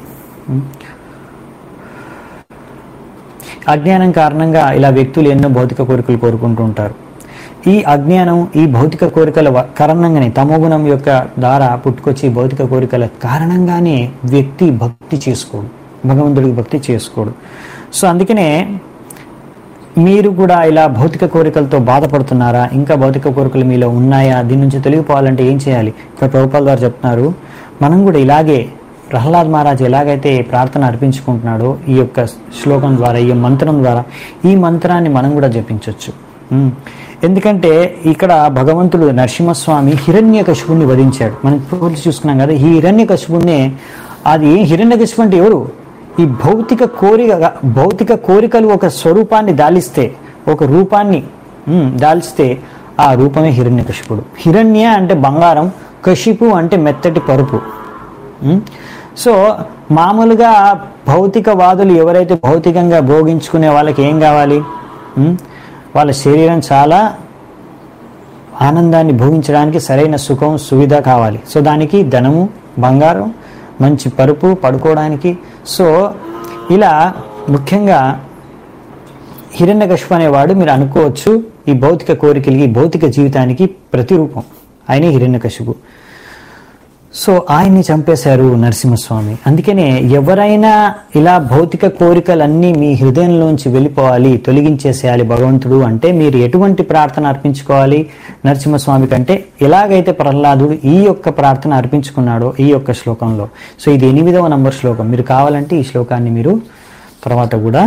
Speaker 1: అజ్ఞానం కారణంగా ఇలా వ్యక్తులు ఎన్నో భౌతిక కోరికలు కోరుకుంటూ ఉంటారు. ఈ అజ్ఞానం, ఈ భౌతిక కోరికల కారణంగానే, తమోగుణం యొక్క ద్వారా పుట్టుకొచ్చి భౌతిక కోరికల కారణంగానే వ్యక్తి భక్తి చేసుకోడు, భగవంతుడికి భక్తి చేసుకోడు. సో అందుకనే మీరు కూడా ఇలా భౌతిక కోరికలతో బాధపడుతున్నారా, ఇంకా భౌతిక కోరికలు మీలో ఉన్నాయా, దీని నుంచి తొలగిపోవాలంటే ఏం చేయాలి? ఇక్కడ ప్రభుపాల్ గారు చెప్తున్నారు, మనం కూడా ఇలాగే ప్రహ్లాద్ మహారాజ్ ఎలాగైతే ప్రార్థన అర్పించుకుంటున్నాడో ఈ యొక్క శ్లోకం ద్వారా, ఈ మంత్రం ద్వారా, ఈ మంత్రాన్ని మనం కూడా జపించవచ్చు. ఎందుకంటే ఇక్కడ భగవంతుడు నరసింహస్వామి హిరణ్యకశిపుణ్ణి వధించాడు. మనం పోల్చి చూసుకున్నాం కదా, ఈ హిరణ్యకశిపుణ్ణి అది హిరణ్యకశిపు అంటే ఎవరు? ఈ భౌతిక కోరికలు ఒక స్వరూపాన్ని దాలిస్తే, ఒక రూపాన్ని దాల్చితే ఆ రూపమే హిరణ్యకశిపుడు. హిరణ్య అంటే బంగారం, కశిపు అంటే మెత్తటి పరుపు. సో మామూలుగా భౌతికవాదులు ఎవరైతే భౌతికంగా భోగించుకునే వాళ్ళకి ఏం కావాలి? వాళ్ళ శరీరం చాలా ఆనందాన్ని భోగించడానికి సరైన సుఖం సువిధ కావాలి. సో దానికి ధనము, బంగారం, మంచి పరుపు, పడుకోవడానికి. సో ఇలా ముఖ్యంగా హిరణ్యకశిపు అనేవాడు మీరు అనుకోవచ్చు ఈ భౌతిక కోరికలకి, భౌతిక జీవితానికి ప్రతిరూపం. ఆయనే హిరణ్యకశిపు. సో ఆయన్ని చంపేశారు నరసింహస్వామి. అందుకనే ఎవరైనా ఇలా భౌతిక కోరికలన్నీ మీ హృదయంలోంచి వెళ్ళిపోవాలి, తొలగించేసేయాలి భగవంతుడు అంటే మీరు ఎటువంటి ప్రార్థన అర్పించుకోవాలి నరసింహస్వామి కంటే? ఎలాగైతే ప్రహ్లాదుడు ఈ యొక్క ప్రార్థన అర్పించుకున్నాడో ఈ యొక్క శ్లోకంలో. సో ఇది 8వ నంబర్ శ్లోకం. మీరు కావాలంటే ఈ శ్లోకాన్ని మీరు తర్వాత కూడా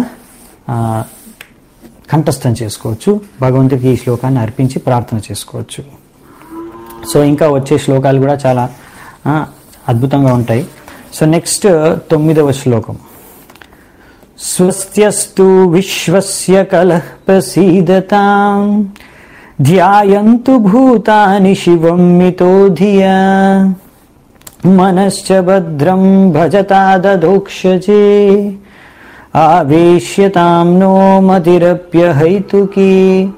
Speaker 1: కంఠస్థం చేసుకోవచ్చు. భగవంతుడికి ఈ శ్లోకాన్ని అర్పించి ప్రార్థన చేసుకోవచ్చు. సో ఇంకా వచ్చే శ్లోకాలు కూడా చాలా అద్భుతంగా ఉంటాయి. సో నెక్స్ట్ 9వ శ్లోకం. స్వస్త్యస్తు విశ్వస్య కలః ప్రసీదతాం ధ్యాయంతు భూతాని శివం మితో ధియా మనశ్చ భద్రం భజతా దదోక్షజే ఆవేశ్యతాం నో మతిరప్యహైతుకీ.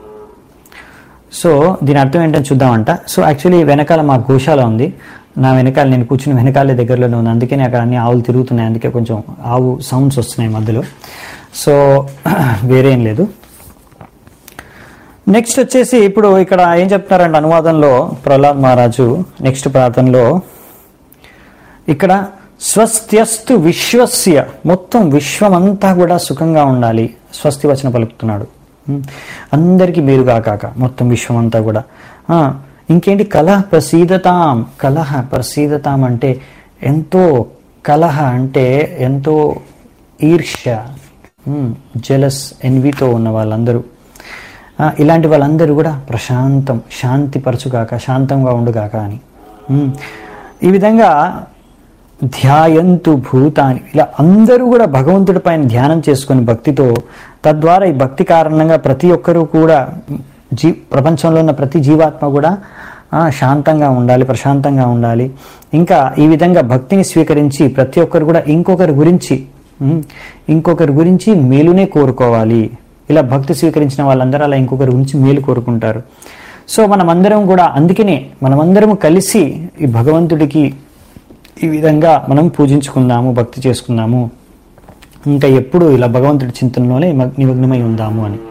Speaker 1: సో దీని అర్థం ఏంటని చూద్దామంట. సో యాక్చువల్లీ వెనకాల మా గోశాల ఉంది. నా వెనకాల నేను కూర్చుని వెనకాలే దగ్గరలోనే ఉంది. అందుకని అక్కడ అన్ని ఆవులు తిరుగుతున్నాయి. అందుకే కొంచెం ఆవు సౌండ్స్ వస్తున్నాయి మధ్యలో. సో వేరే ఏం లేదు. నెక్స్ట్ వచ్చేసి ఇప్పుడు ఇక్కడ ఏం చెప్తున్నారంటే అనువాదంలో ప్రహ్లాద్ మహారాజు నెక్స్ట్ ప్రార్థనలో ఇక్కడ స్వస్త్యస్తు విశ్వస్య, మొత్తం విశ్వమంతా కూడా సుఖంగా ఉండాలి. స్వస్తి వచనం పలుకుతున్నాడు. అందరికీ మేలుగాక మొత్తం విశ్వమంతా కూడా. ఇంకేంటి? కలహ ప్రసీదతాం. కలహ ప్రసీదతాం అంటే ఎంతో, కలహ అంటే ఎంతో ఈర్ష్య, జెలస్, ఎన్వితో ఉన్న వాళ్ళందరూ, ఇలాంటి వాళ్ళందరూ కూడా ప్రశాంతం, శాంతిపరచుగాక, శాంతంగా ఉండుగాక అని. ఈ విధంగా ధ్యాయంతు భూతాని, ఇలా అందరూ కూడా భగవంతుడి పైన ధ్యానం చేసుకుని భక్తితో, తద్వారా ఈ భక్తి కారణంగా ప్రతి ఒక్కరూ కూడా ప్రపంచంలో ఉన్న ప్రతి జీవాత్మ కూడా శాంతంగా ఉండాలి, ప్రశాంతంగా ఉండాలి. ఇంకా ఈ విధంగా భక్తిని స్వీకరించి ప్రతి ఒక్కరు కూడా ఇంకొకరి గురించి మేలునే కోరుకోవాలి. ఇలా భక్తి స్వీకరించిన వాళ్ళందరూ అలా ఇంకొకరి గురించి మేలు కోరుకుంటారు. సో మనమందరం కూడా అందుకనే మనమందరం కలిసి ఈ భగవంతుడికి ఈ విధంగా మనం పూజించుకుందాము, భక్తి చేసుకుందాము, ఇంకా ఎప్పుడు ఇలా భగవంతుడి చింతనలోనే నిమగ్నమై ఉందాము అని.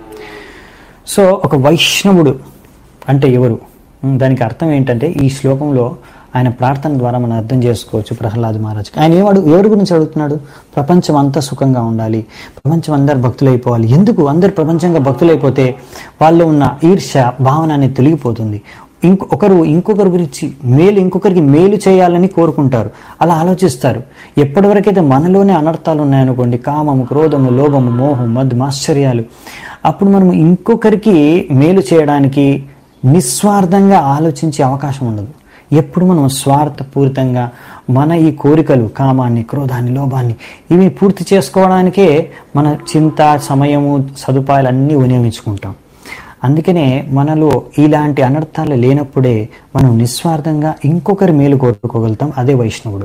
Speaker 1: సో ఒక వైష్ణవుడు అంటే ఎవరు? దానికి అర్థం ఏంటంటే ఈ శ్లోకంలో ఆయన ప్రార్థన ద్వారా మనం అర్థం చేసుకోవచ్చు. ప్రహ్లాద్ మహారాజ్ ఆయన ఎవరి గురించి అడుగుతున్నాడు? ప్రపంచం అంతా సుఖంగా ఉండాలి, ప్రపంచం అందరు భక్తులైపోవాలి. ఎందుకు? అందరు ప్రపంచంగా భక్తులైపోతే వాళ్ళు ఉన్న ఈర్ష్య భావన అనేది తొలగిపోతుంది. ఇంకొకరి గురించి ఇంకొకరికి మేలు చేయాలని కోరుకుంటారు, అలా ఆలోచిస్తారు. ఎప్పటివరకైతే మనలోనే అనర్థాలు ఉన్నాయనుకోండి, కామము, క్రోధము, లోభము, మోహం, మద్దు, ఆశ్చర్యాలు, అప్పుడు మనం ఇంకొకరికి మేలు చేయడానికి నిస్వార్థంగా ఆలోచించే అవకాశం ఉండదు. ఎప్పుడు మనం స్వార్థపూరితంగా మన ఈ కోరికలు, కామాన్ని, క్రోధాన్ని, లోభాన్ని ఇవి పూర్తి చేసుకోవడానికే మన చింత, సమయము, సదుపాయాలు అన్నీ వినియోగించుకుంటాం. అందుకనే మనలో ఇలాంటి అనర్థాలు లేనప్పుడే మనం నిస్వార్థంగా ఇంకొకరి మేలు కోరుకోగలుగుతాం. అదే వైష్ణవుడు.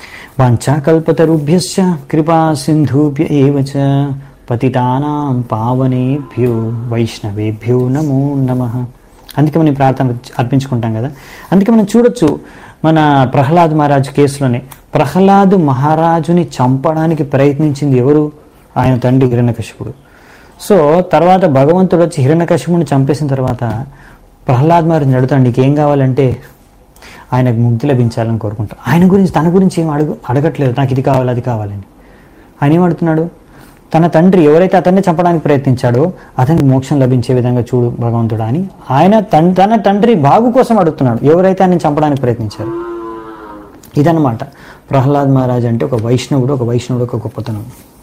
Speaker 1: వాంఛాకల్పతరుభ్యశ్చ కృపా సింధుభ్య ఏవ చ పతితానాం పావనేభ్యో వైష్ణవేభ్యో నమో నమః. అందుకే మనం ప్రార్థన అర్పించుకుంటాం కదా. అందుకే మనం చూడొచ్చు మన ప్రహ్లాద్ మహారాజు కేసులోనే ప్రహ్లాద్ మహారాజుని చంపడానికి ప్రయత్నించింది ఎవరు? ఆయన తండ్రి హిరణ్యకశిపుడు. సో తర్వాత భగవంతుడు వచ్చి హిరణ్యకశిపుడిని చంపేసిన తర్వాత ప్రహ్లాద్ మహారాజుని అడుగుతాడు, నీకేం కావాలంటే ఆయనకు ముక్తి లభించాలని కోరుకుంటాడు. తన గురించి ఏం అడగట్లేదు, నాకు ఇది కావాలి అది కావాలని. ఆయన ఏం అడుగుతున్నాడు? తన తండ్రి ఎవరైతే అతన్ని చంపడానికి ప్రయత్నించాడో అతనికి మోక్షం లభించే విధంగా చూడు భగవంతుడా అని ఆయన తన తండ్రి బాగు కోసం అడుగుతున్నాడు, ఎవరైతే ఆయన చంపడానికి ప్రయత్నించారు. ఇదన్నమాట ప్రహ్లాద్ మహారాజ్ అంటే ఒక వైష్ణవుడు ఒక గొప్పతనం.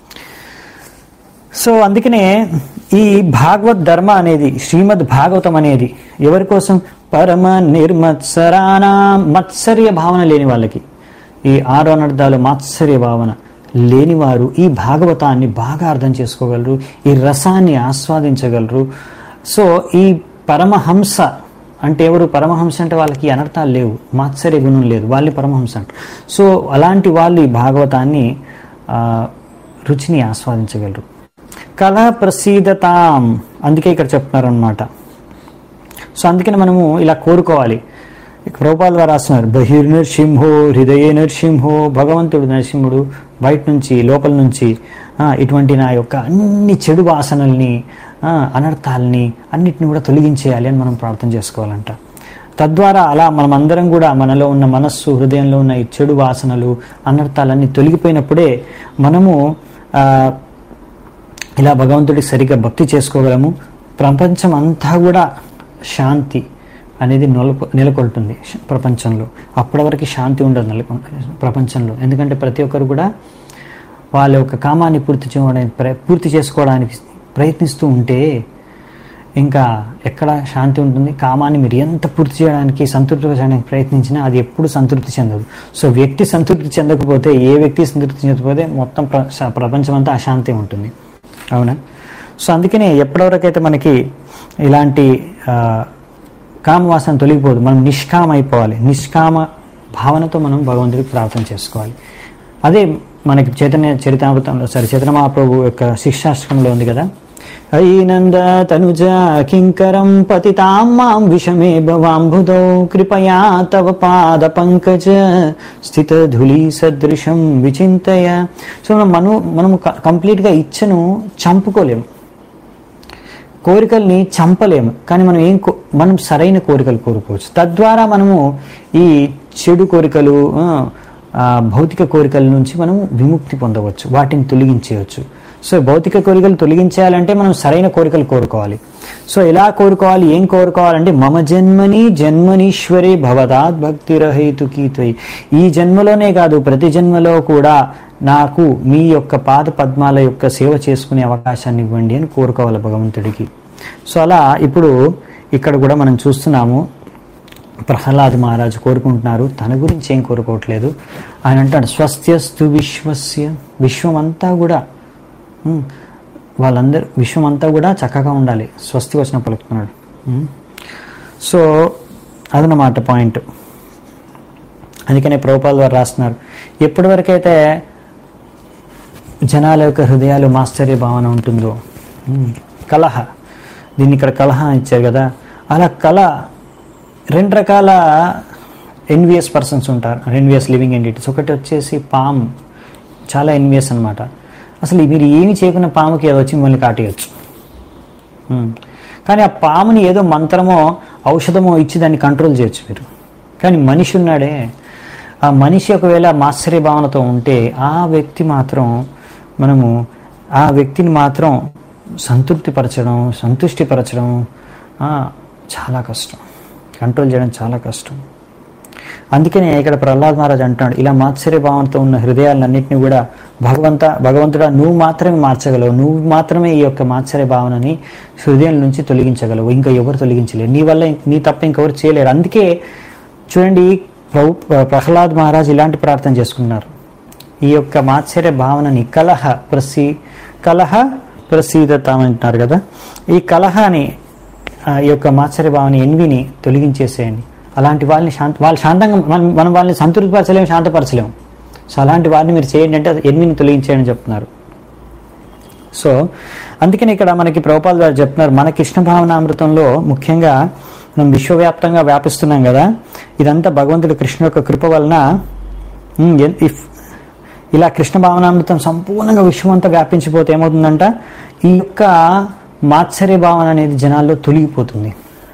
Speaker 1: సో అందుకనే ఈ భాగవత్ ధర్మ అనేది, శ్రీమద్ భాగవతం అనేది ఎవరి కోసం? పరమ నిర్మత్సరానా, మత్సర్య భావన లేని వాళ్ళకి. ఈ 6 అనర్థాలు మాత్సర్య భావన లేనివారు ఈ భాగవతాన్ని బాగా అర్థం చేసుకోగలరు, ఈ రసాన్ని ఆస్వాదించగలరు. సో ఈ పరమహంస అంటే ఎవరు? పరమహంస అంటే వాళ్ళకి అనర్థాలు లేవు, మాత్సర్య గుణం లేదు, వాళ్ళని పరమహంస అంట. సో అలాంటి వాళ్ళు ఈ భాగవతాన్ని రుచిని ఆస్వాదించగలరు. కళా ప్రసీదతాం, అందుకే ఇక్కడ చెప్తున్నారనమాట. సో అందుకని మనము ఇలా కోరుకోవాలి. ప్రభుపాదుల వారు రాస్తున్నారు, బహిర్నరసింహో హృదయ నరసింహో, భగవంతుడు నరసింహుడు బయట నుంచి లోపల నుంచి ఇటువంటి నా యొక్క అన్ని చెడు వాసనల్ని అనర్థాలని అన్నిటిని కూడా తొలగించేయాలి అని మనం ప్రార్థన చేసుకోవాలంట. తద్వారా అలా మనమందరం కూడా మనలో ఉన్న మనస్సు, హృదయంలో ఉన్న ఈ చెడు వాసనలు, అనర్థాలన్నీ తొలగిపోయినప్పుడే మనము ఇలా భగవంతుడికి సరిగ్గా భక్తి చేసుకోగలము. ప్రపంచం అంతా కూడా శాంతి అనేది నెలకొల్టుంది ప్రపంచంలో. అప్పటి వరకు శాంతి ఉండదు ప్రపంచంలో. ఎందుకంటే ప్రతి ఒక్కరు కూడా వాళ్ళ యొక్క కామాన్ని పూర్తి చేసుకోవడానికి ప్రయత్నిస్తూ ఉంటే ఇంకా ఎక్కడ శాంతి ఉంటుంది? కామాన్ని మీరు ఎంత పూర్తి చేయడానికి, సంతృప్తి చేయడానికి ప్రయత్నించినా అది ఎప్పుడు సంతృప్తి చెందదు. సో వ్యక్తి సంతృప్తి చెందకపోతే, ఏ వ్యక్తి సంతృప్తి చెందకపోతే మొత్తం ప్రపంచం అంతా అశాంతి ఉంటుంది. అవునా? సో అందుకనే ఎప్పటివరకైతే మనకి ఇలాంటి కామవాసన తొలగిపోదు, మనం నిష్కామ అయిపోవాలి. నిష్కామ భావనతో మనం భగవంతుడికి ప్రార్థన చేసుకోవాలి. అదే మనకి చైతన్య మహాప్రభు యొక్క శిక్షాష్టకంలో ఉంది కదా, అయినంద తనుజ కింకరం పతితాం మాం విషమే భవాంబుదో కృపయా తవ పాద పంకజ స్థిత ధుళి సదృశం విచింతయ. సో మనము కంప్లీట్గా ఇచ్చను చంపుకోలేము, కోరికల్ని చంపలేము, కానీ మనం సరైన కోరికలు కోరుకోవచ్చు. తద్వారా మనము ఈ చెడు కోరికలు, భౌతిక కోరికల నుంచి మనం విముక్తి పొందవచ్చు, వాటిని తొలగించేయచ్చు. సో భౌతిక కోరికలు తొలగించేయాలంటే మనం సరైన కోరికలు కోరుకోవాలి. సో ఎలా కోరుకోవాలి, ఏం కోరుకోవాలంటే మమ జన్మనీశ్వరే భవదాత్ భక్తిరహేతుకీ త్వయి. ఈ జన్మలోనే కాదు, ప్రతి జన్మలో కూడా నాకు మీ యొక్క పాద పద్మాల యొక్క సేవ చేసుకునే అవకాశాన్ని ఇవ్వండి అని కోరుకోవాలి భగవంతుడికి. సో అలా ఇప్పుడు ఇక్కడ కూడా మనం చూస్తున్నాము, ప్రహ్లాద్ మహారాజు కోరుకుంటున్నారు, తన గురించి ఏం కోరుకోవట్లేదు. ఆయన అంటాడు, స్వస్త్యస్తు విశ్వస్య, విశ్వమంతా కూడా వాళ్ళందరూ విశ్వమంతా కూడా చక్కగా ఉండాలి, స్వస్తి వచనం పలుకుతున్నాడు. సో అదనమాట పాయింట్. అందుకనే ప్రభుపాదుల వారు రాస్తున్నారు, ఎప్పటి వరకైతే జనాల యొక్క హృదయాలు మాశ్చర్య భావన ఉంటుందో, కలహ, దీన్ని ఇక్కడ కలహ ఇచ్చారు కదా, అలా రెండు రకాల ఎన్వియస్ పర్సన్స్ ఉంటారు, ఎన్వియస్ లివింగ్ ఎంటిటీస్. ఒకటి వచ్చేసి పాము, చాలా ఎన్వియస్ అనమాట. అసలు మీరు ఏమి చేయకున్న పాముకి ఏదో వచ్చి మిమ్మల్ని కాటేయచ్చు. కానీ ఆ పాముని ఏదో మంత్రమో ఔషధమో ఇచ్చి దాన్ని కంట్రోల్ చేయొచ్చు మీరు. కానీ మనిషి ఉన్నాడే, ఆ మనిషి ఒకవేళ మాత్సర్య భావనతో ఉంటే ఆ వ్యక్తిని మాత్రం సంతుష్టిపరచడం చాలా కష్టం, కంట్రోల్ చేయడం చాలా కష్టం. అందుకనే ఇక్కడ ప్రహ్లాద్ మహారాజ్ అంటున్నాడు, ఇలా మాత్సర్య భావంతో ఉన్న హృదయాలన్నింటినీ కూడా భగవంతుడా నువ్వు మాత్రమే మార్చగలవు, నువ్వు మాత్రమే ఈ యొక్క మాత్సర్య భావనని హృదయం నుంచి తొలగించగలవు, ఇంకా ఎవరు తొలగించలేరు, నీ తప్ప ఇంకెవరు చేయలేరు. అందుకే చూడండి, ప్రహ్లాద్ మహారాజ్ ఇలాంటి ప్రార్థన చేసుకున్నారు, ఈ యొక్క మాత్సర్య భావనని కలహ ప్రసీదతాం అంటున్నారు కదా, ఈ కలహాని, ఈ యొక్క మాత్సర్య భావన ఎన్విని తొలగించేసేయండి. అలాంటి వాళ్ళని శాంతంగా మనం వాళ్ళని సంతృప్తిపరచలేము, శాంతపరచలేము. సో అలాంటి వారిని మీరు చేయండి అంటే ఎన్విని తొలగించేయని చెప్తున్నారు. సో అందుకని ఇక్కడ మనకి ప్రభుపాదుల వారు చెప్తున్నారు, మన కృష్ణ భావనామృతంలో ముఖ్యంగా మనం విశ్వవ్యాప్తంగా వ్యాపిస్తున్నాం కదా, ఇదంతా భగవంతుడి కృష్ణ యొక్క కృప వలన. ఇలా కృష్ణ భావనామృతం సంపూర్ణంగా విశ్వమంతా వ్యాపించిపోతే ఏమవుతుందంట, ఈ యొక్క మాత్సర్య భావన అనేది జనాల్లో తొలగిపోతుంది.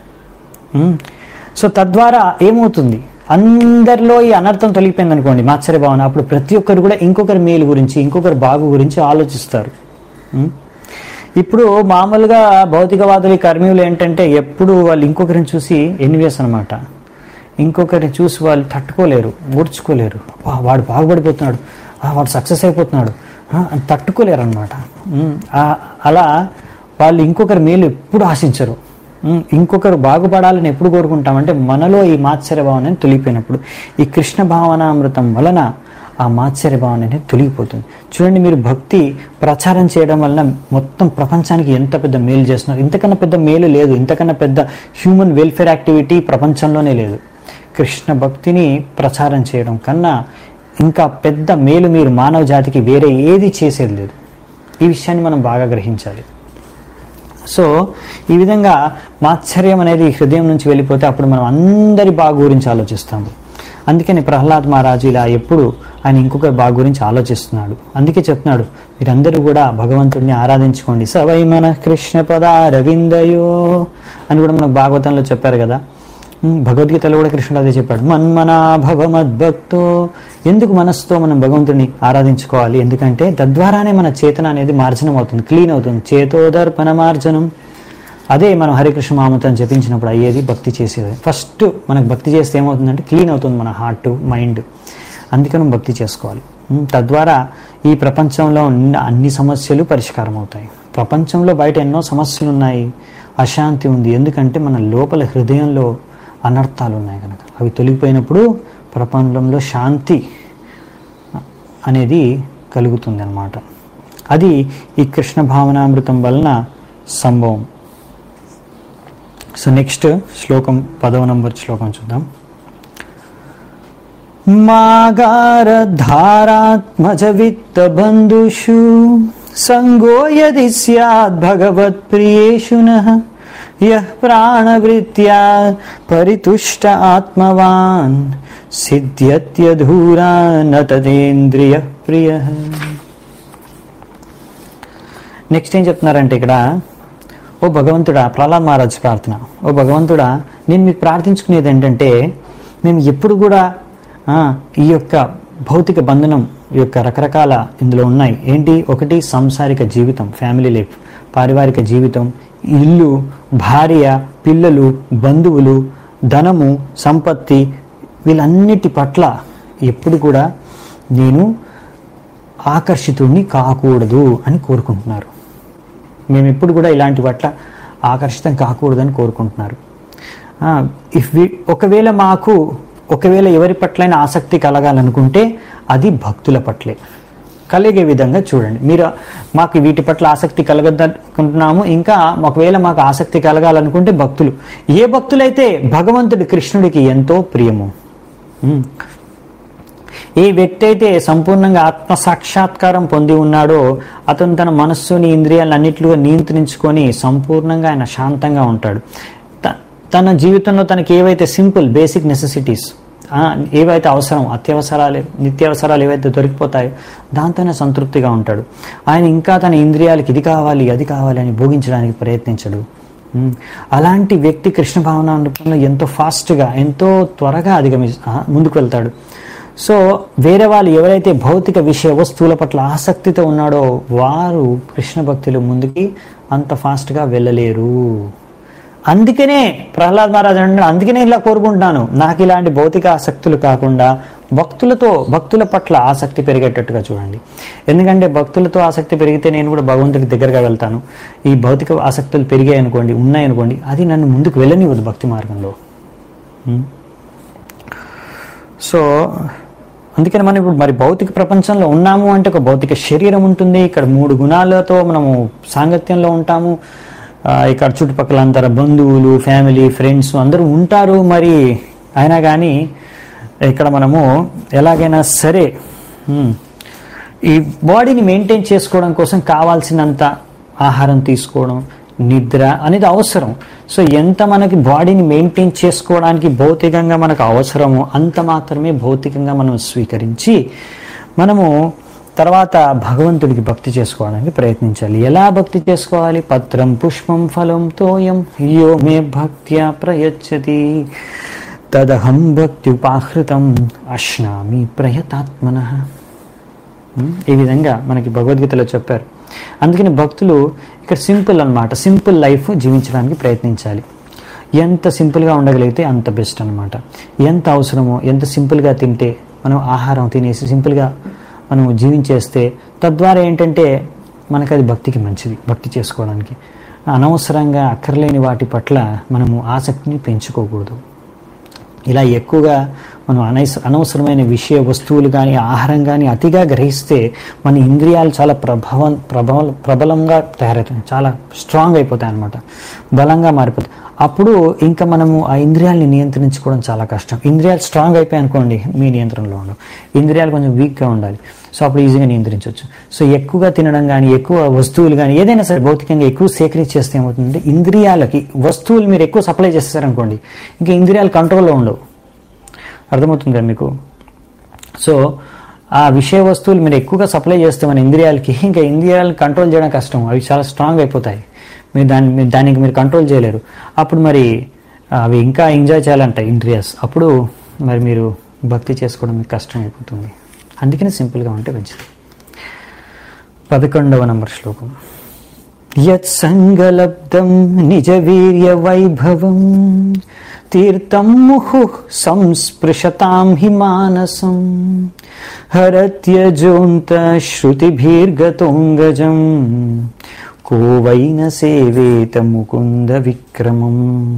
Speaker 1: సో తద్వారా ఏమవుతుంది, అందరిలో ఈ అనర్థం తొలగిపోయింది అనుకోండి, మాత్సర్య భావన. అప్పుడు ప్రతి ఒక్కరు కూడా ఇంకొకరి మేలు గురించి, ఇంకొకరి బాగు గురించి ఆలోచిస్తారు. ఇప్పుడు మామూలుగా భౌతికవాదులు, కర్మీయులు ఏంటంటే ఎప్పుడు వాళ్ళు ఇంకొకరిని చూసి ఎన్వియస్ అనమాట, ఇంకొకరిని చూసి వాళ్ళు తట్టుకోలేరు, ఓడ్చుకోలేరు. వాడు బాగుపడిపోతున్నాడు, వాడు సక్సెస్ అయిపోతున్నాడు, తట్టుకోలేరు అనమాట. అలా వాళ్ళు ఇంకొకరి మేలు ఎప్పుడు ఆశించరు. ఇంకొకరు బాగుపడాలని ఎప్పుడు కోరుకుంటామంటే మనలో ఈ మాత్సర్య భావన అనేది తొలిగిపోయినప్పుడు. ఈ కృష్ణ భావనామృతం వలన ఆ మాత్సర్య భావన అనేది తొలగిపోతుంది. చూడండి, మీరు భక్తి ప్రచారం చేయడం వలన మొత్తం ప్రపంచానికి ఎంత పెద్ద మేలు చేస్తున్నారు. ఇంతకన్నా పెద్ద మేలు లేదు, ఇంతకన్నా పెద్ద హ్యూమన్ వెల్ఫేర్ యాక్టివిటీ ప్రపంచంలోనే లేదు. కృష్ణ భక్తిని ప్రచారం చేయడం కన్నా ఇంకా పెద్ద మేలు మీరు మానవ జాతికి వేరే ఏది చేసేది లేదు. ఈ విషయాన్ని మనం బాగా గ్రహించాలి. సో ఈ విధంగా మాత్సర్యం అనేది హృదయం నుంచి వెళ్ళిపోతే అప్పుడు మనం అందరి బాగు గురించి ఆలోచిస్తాము. అందుకని ప్రహ్లాద్ మహారాజు ఇలా ఎప్పుడు ఆయన ఇంకొకరి బాగు గురించి ఆలోచిస్తున్నాడు. అందుకే చెప్తున్నాడు, మీరందరూ కూడా భగవంతుడిని ఆరాధించుకోండి. సవై మన కృష్ణ పదారవిందయో అని కూడా మనకు భాగవతంలో చెప్పారు కదా. భగవద్గీతలో కూడా కృష్ణుడు అదే చెప్పాడు, మన్మనా భవ మద్భక్తో. ఎందుకు మనస్సుతో మనం భగవంతుడిని ఆరాధించుకోవాలి? ఎందుకంటే తద్వారానే మన చేతన అనేది మార్జనం అవుతుంది, క్లీన్ అవుతుంది. చేతోదర్పణ మార్జనం. అదే మనం హరికృష్ణ మహామంత్రం జపించినప్పుడు అయ్యేది, భక్తి చేసేది. ఫస్ట్ మనకు భక్తి చేస్తే ఏమవుతుందంటే క్లీన్ అవుతుంది మన హార్ట్, మైండ్. అందుకని భక్తి చేసుకోవాలి. తద్వారా ఈ ప్రపంచంలో ఉన్న అన్ని సమస్యలు పరిష్కారం అవుతాయి. ప్రపంచంలో బయట ఎన్నో సమస్యలు ఉన్నాయి, అశాంతి ఉంది. ఎందుకంటే మన లోపల హృదయంలో అనర్థాలు ఉన్నాయి కనుక. అవి తొలగిపోయినప్పుడు ప్రపంచంలో శాంతి అనేది కలుగుతుంది అన్నమాట. అది ఈ కృష్ణ భావనామృతం వలన సంభవం. సో నెక్స్ట్ శ్లోకం 10వ నంబర్ శ్లోకం చూద్దాం. మాగారధారాత్మజ విత్త బంధుషు సంగో యది స్యాద్ భగవత్ ప్రియేషు నః యః ప్రాణవృత్యా పరితుష్ట ఆత్మవాన్ సిద్ధ్యత్యధూరా న తదేంద్రియ ప్రియః. నెక్స్ట్ ఏం చెప్తున్నారంటే ఇక్కడ, ఓ భగవంతుడా, ప్రహ్లాద్ మహారాజ్ ప్రార్థన, ఓ భగవంతుడా, నేను మీకు ప్రార్థించుకునేది ఏంటంటే, మేము ఎప్పుడు కూడా ఈ యొక్క భౌతిక బంధనం ఈ యొక్క రకరకాల ఇందులో ఉన్నాయి. ఏంటి? ఒకటి సంసారిక జీవితం, ఫ్యామిలీ లైఫ్, పారివారిక జీవితం, ఇల్లు, భార్య, పిల్లలు, బంధువులు, ధనము, సంపత్తి, వీళ్ళన్నిటి పట్ల ఎప్పుడు కూడా నేను ఆకర్షితుడిని కాకూడదు అని కోరుకుంటున్నారు. మేము ఎప్పుడు కూడా ఇలాంటి పట్ల ఆకర్షితం కాకూడదని కోరుకుంటున్నారు. ఒకవేళ ఎవరి పట్లైనా ఆసక్తి కలగాలనుకుంటే అది భక్తుల పట్లే కలిగే విధంగా చూడండి. మీరు మాకు వీటి పట్ల ఆసక్తి కలగదనుకుంటున్నాము, ఇంకా ఒకవేళ మాకు ఆసక్తి కలగాలనుకుంటే భక్తులు, ఏ భక్తులైతే భగవంతుడి కృష్ణుడికి ఎంతో ప్రియము, ఏ వ్యక్తి అయితే సంపూర్ణంగా ఆత్మ సాక్షాత్కారం పొంది ఉన్నాడో అతను తన మనస్సుని ఇంద్రియాలన్నిటిలో నియంత్రించుకొని సంపూర్ణంగా ఆయన శాంతంగా ఉంటాడు. తన జీవితంలో తనకి ఏవైతే సింపుల్ బేసిక్ నెసెసిటీస్, ఏవైతే అవసరం, అత్యవసరాలు, నిత్యావసరాలు ఏవైతే దొరికిపోతాయో దాంతోనే సంతృప్తిగా ఉంటాడు. ఆయన ఇంకా తన ఇంద్రియాలకి ఇది కావాలి అది కావాలి అని భోగించడానికి ప్రయత్నించడు. అలాంటి వ్యక్తి కృష్ణ భావనామృతంలో ఎంతో ఫాస్ట్గా, ఎంతో త్వరగా ముందుకు వెళ్తాడు. సో వేరే వాళ్ళు ఎవరైతే భౌతిక విషయ వస్తువుల పట్ల ఆసక్తితో ఉన్నాడో వారు కృష్ణ భక్తులు ముందుకి అంత ఫాస్ట్గా వెళ్ళలేరు. అందుకనే ప్రహ్లాద్ మహారాజ్ అంటే, అందుకనే ఇలా కోరుకుంటున్నాను, నాకు ఇలాంటి భౌతిక ఆసక్తులు కాకుండా భక్తుల పట్ల ఆసక్తి పెరిగేటట్టుగా చూడండి. ఎందుకంటే భక్తులతో ఆసక్తి పెరిగితే నేను కూడా భగవంతుడికి దగ్గరగా వెళ్తాను. ఈ భౌతిక ఆసక్తులు పెరిగాయి అనుకోండి, ఉన్నాయనుకోండి, అది నన్ను ముందుకు వెళ్ళనివ్వదు భక్తి మార్గంలో. సో అందుకని మనం ఇప్పుడు మరి భౌతిక ప్రపంచంలో ఉన్నాము అంటే ఒక భౌతిక శరీరం ఉంటుంది, ఇక్కడ 3 గుణాలతో మనము సాంగత్యంలో ఉంటాము, ఇక్కడ చుట్టుపక్కల అంతా బంధువులు, ఫ్యామిలీ, ఫ్రెండ్స్ అందరూ ఉంటారు. మరి అయినా కానీ ఇక్కడ మనము ఎలాగైనా సరే ఈ బాడీని మెయింటైన్ చేసుకోవడం కోసం కావాల్సినంత ఆహారం తీసుకోవడం, నిద్ర అనేది అవసరం. సో ఎంత మనకి బాడీని మెయింటైన్ చేసుకోవడానికి భౌతికంగా మనకు అవసరమో అంత మాత్రమే భౌతికంగా మనం స్వీకరించి మనము తర్వాత భగవంతుడికి భక్తి చేసుకోవడానికి ప్రయత్నించాలి. ఎలా భక్తి చేసుకోవాలి? పత్రం పుష్పం ఫలం తోయం యో మే భక్త్యా ప్రయచ్చతి తదహం భక్తి ఉపాహృతం అశ్నామి ప్రయతాత్మనః. ఈ విధంగా మనకి భగవద్గీతలో చెప్పారు. అందుకని భక్తులు ఇక్కడ సింపుల్ అన్నమాట, సింపుల్ లైఫ్ జీవించడానికి ప్రయత్నించాలి. ఎంత సింపుల్గా ఉండగలిగితే అంత బెస్ట్ అన్నమాట. ఎంత అవసరమో ఎంత సింపుల్గా తింటే, మనం ఆహారం తినేసి సింపుల్గా మనం జీవించేస్తే తద్వారా ఏంటంటే మనకు అది భక్తికి మంచిది, భక్తి చేసుకోవడానికి. అనవసరంగా అక్కర్లేని వాటి పట్ల మనము ఆసక్తిని పెంచుకోకూడదు. ఇలా ఎక్కువగా మనం అనవసరమైన విషయ వస్తువులు కానీ ఆహారం కానీ అతిగా గ్రహిస్తే మన ఇంద్రియాలు చాలా ప్రబలంగా తయారవుతాయి, చాలా స్ట్రాంగ్ అయిపోతాయి అన్నమాట, బలంగా మారిపోతాయి. అప్పుడు ఇంకా మనము ఆ ఇంద్రియాలని నియంత్రించుకోవడం చాలా కష్టం. ఇంద్రియాలు స్ట్రాంగ్ అయిపోయాయి అనుకోండి, మీ నియంత్రణలో ఉండవు. ఇంద్రియాలు కొంచెం వీక్గా ఉండాలి, సో అప్పుడు ఈజీగా నియంత్రించవచ్చు. సో ఎక్కువగా తినడం కానీ, ఎక్కువ వస్తువులు కానీ, ఏదైనా సరే భౌతికంగా ఎక్కువ సేకరించేస్తే ఏమవుతుందంటే ఇంద్రియాలకి వస్తువులు మీరు ఎక్కువ సప్లై చేస్తారనుకోండి, ఇంకా ఇంద్రియాలు కంట్రోల్లో ఉండవు. అర్థమవుతుంది కదా మీకు? సో ఆ విషయ వస్తువులు మీరు ఎక్కువగా సప్లై చేస్తే మన ఇంద్రియాలకి, ఇంకా ఇంద్రియాలను కంట్రోల్ చేయడం కష్టం, అవి చాలా స్ట్రాంగ్ అయిపోతాయి. దానికి మీరు కంట్రోల్ చేయలేరు. అప్పుడు మరి అవి ఇంకా ఎంజాయ్ చేయాలంట ఇంద్రియాస్, అప్పుడు మరి మీరు భక్తి చేసుకోవడం మీకు కష్టం అయిపోతుంది. అందుకని సింపుల్గా ఉంటే మంచిది. 11వ నంబర్ శ్లోకం. యత్ సంగలబ్ధం నిజ వీర్య వైభవం తీర్థం ముహు సంస్పృశతాం హి మానసం హరత్యజోంత శ్రుతిభిర్గతోంగజం కోవైన సేవేత ముకుంద విక్రమం.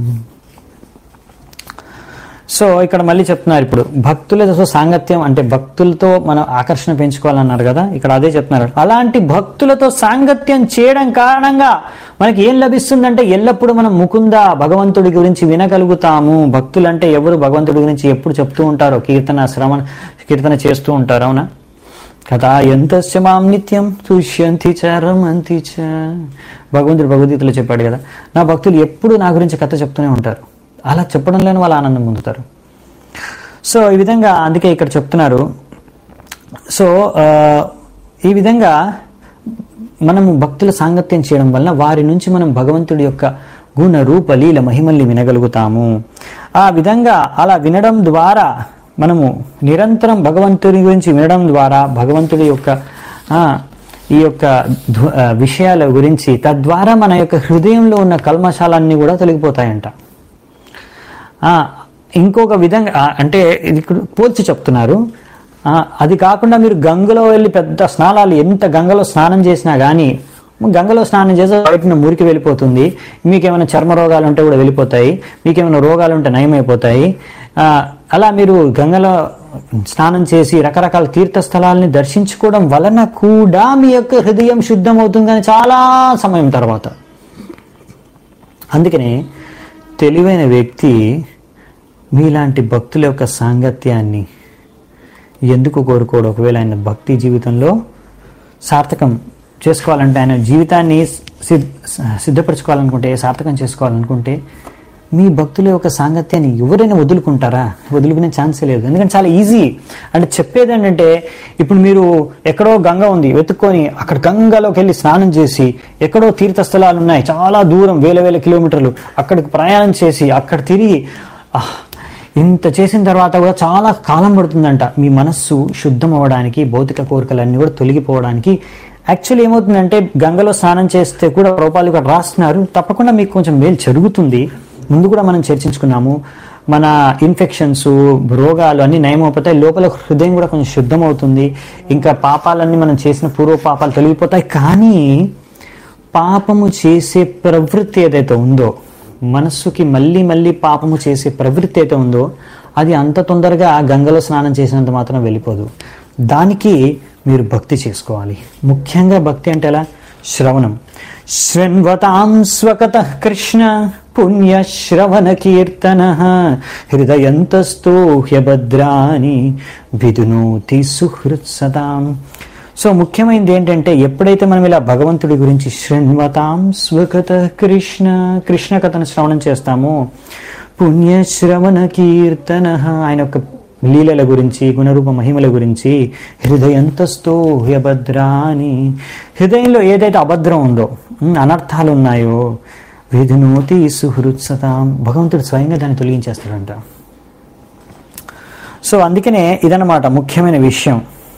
Speaker 1: సో ఇక్కడ మళ్ళీ చెప్తున్నారు, ఇప్పుడు భక్తులతో సాంగత్యం అంటే భక్తులతో మనం ఆకర్షణ పెంచుకోవాలన్నారు కదా, ఇక్కడ అదే చెప్తున్నారు. అలాంటి భక్తులతో సాంగత్యం చేయడం కారణంగా మనకి ఏం లభిస్తుందంటే ఎల్లప్పుడూ మనం ముకుంద భగవంతుడి గురించి వినగలుగుతాము. భక్తులంటే ఎవరు భగవంతుడి గురించి ఎప్పుడు చెప్తూ ఉంటారో, కీర్తన చేస్తూ ఉంటారు, అవునా కదా. ఎంతస్య మాం నిత్యం తుష్యంతి చ రమంతి చ, భగవంతుడు భగవద్గీతలో చెప్పాడు కదా, నా భక్తులు ఎప్పుడు నా గురించి కథ చెప్తూనే ఉంటారు. అలా చెప్పడంలోనే వాళ్ళు ఆనందం పొందుతారు. సో ఈ విధంగా అందుకే ఇక్కడ చెప్తున్నారు. సో ఈ విధంగా మనము భక్తుల సాంగత్యం చేయడం వల్ల వారి నుంచి మనం భగవంతుడి యొక్క గుణ రూప లీల మహిమల్ని వినగలుగుతాము. ఆ విధంగా అలా వినడం ద్వారా మనము నిరంతరం భగవంతుడి గురించి వినడం ద్వారా భగవంతుడి యొక్క ఈ యొక్క విషయాల గురించి, తద్వారా మన యొక్క హృదయంలో ఉన్న కల్మషాలన్నీ కూడా తొలగిపోతాయంట. ఇంకొక విధంగా అంటే ఇది పోల్చి చెప్తున్నారు. అది కాకుండా మీరు గంగలో వెళ్ళి పెద్ద స్నానాలు, ఎంత గంగలో స్నానం చేసినా కానీ, గంగలో స్నానం చేస్తే బయట మురికి వెళ్ళిపోతుంది, మీకేమైనా చర్మ రోగాలు ఉంటే కూడా వెళ్ళిపోతాయి, మీకేమైనా రోగాలు ఉంటే నయమైపోతాయి. అలా మీరు గంగలో స్నానం చేసి రకరకాల తీర్థస్థలాలని దర్శించుకోవడం వలన కూడా మీ యొక్క హృదయం శుద్ధమవుతుంది, కానీ చాలా సమయం తర్వాత. అందుకనే తెలివైన వ్యక్తి మీలాంటి భక్తుల యొక్క సాంగత్యాన్ని ఎందుకు కోరుకోడు? ఒకవేళ ఆయన భక్తి జీవితంలో సార్థకం చేసుకోవాలంటే, ఆయన జీవితాన్ని సిద్ధపరచుకోవాలనుకుంటే, సార్థకం చేసుకోవాలనుకుంటే, మీ భక్తుల యొక్క సాంగత్యాన్ని ఎవరైనా వదులుకుంటారా? వదులుకునే ఛాన్సే లేదు. ఎందుకంటే చాలా ఈజీ. అంటే చెప్పేది ఏంటంటే, ఇప్పుడు మీరు ఎక్కడో గంగ ఉంది వెతుక్కొని అక్కడ గంగలోకి వెళ్ళి స్నానం చేసి, ఎక్కడో తీర్థస్థలాలు ఉన్నాయి చాలా దూరం వేల కిలోమీటర్లు, అక్కడికి ప్రయాణం చేసి అక్కడ తిరిగి ఇంత చేసిన తర్వాత కూడా చాలా కాలం పడుతుందంట మీ మనస్సు శుద్ధం అవ్వడానికి, భౌతిక కోరికలన్నీ కూడా తొలగిపోవడానికి. యాక్చువల్లీ ఏమవుతుందంటే, గంగలో స్నానం చేస్తే కూడా రూపాయలు కూడా రాస్తున్నారు, తప్పకుండా మీకు కొంచెం మేలు జరుగుతుంది. ముందు కూడా మనం చర్చించుకున్నాము, మన ఇన్ఫెక్షన్స్, రోగాలు అన్ని నయమైపోతాయి, లోపల హృదయం కూడా కొంచెం శుద్ధం అవుతుంది, ఇంకా పాపాలన్నీ మనం చేసిన పూర్వ పాపాలు తొలగిపోతాయి. కానీ పాపము చేసే ప్రవృత్తి ఏదైతే ఉందో, మనస్సుకి మళ్ళీ పాపము చేసే ప్రవృత్తి అయితే ఉందో, అది అంత తొందరగా గంగలో స్నానం చేసినంత మాత్రం వెళ్ళిపోదు. దానికి మీరు భక్తి చేసుకోవాలి. ముఖ్యంగా భక్తి అంటే ఎలా? శ్రవణం. శృణ్వతాం స్వకతః కృష్ణ పుణ్యశ్రవణ కీర్తన హృదయంతస్థో హ్యభద్రాని విధునోతి సుహృత్సతాం. సో ముఖ్యమైనది ఏంటంటే, ఎప్పుడైతే మనం ఇలా భగవంతుడి గురించి శృణ్వతాం స్వకత కృష్ణ కథను శ్రవణం చేస్తామో, పుణ్యశ్రవణ కీర్తన ఆయన యొక్క లీలల గురించి, గుణరూప మహిమల గురించి, హృదయంతస్థో హ్యభద్రాని హృదయంలో ఏదైతే అభద్రం ఉందో, అనర్థాలు ఉన్నాయో, విధునోతి సుహృత్సతాం భగవంతుడు స్వయంగా దాన్ని తొలగించేస్తాడంట. సో అందుకనే ఇదన్నమాట ముఖ్యమైన విషయం.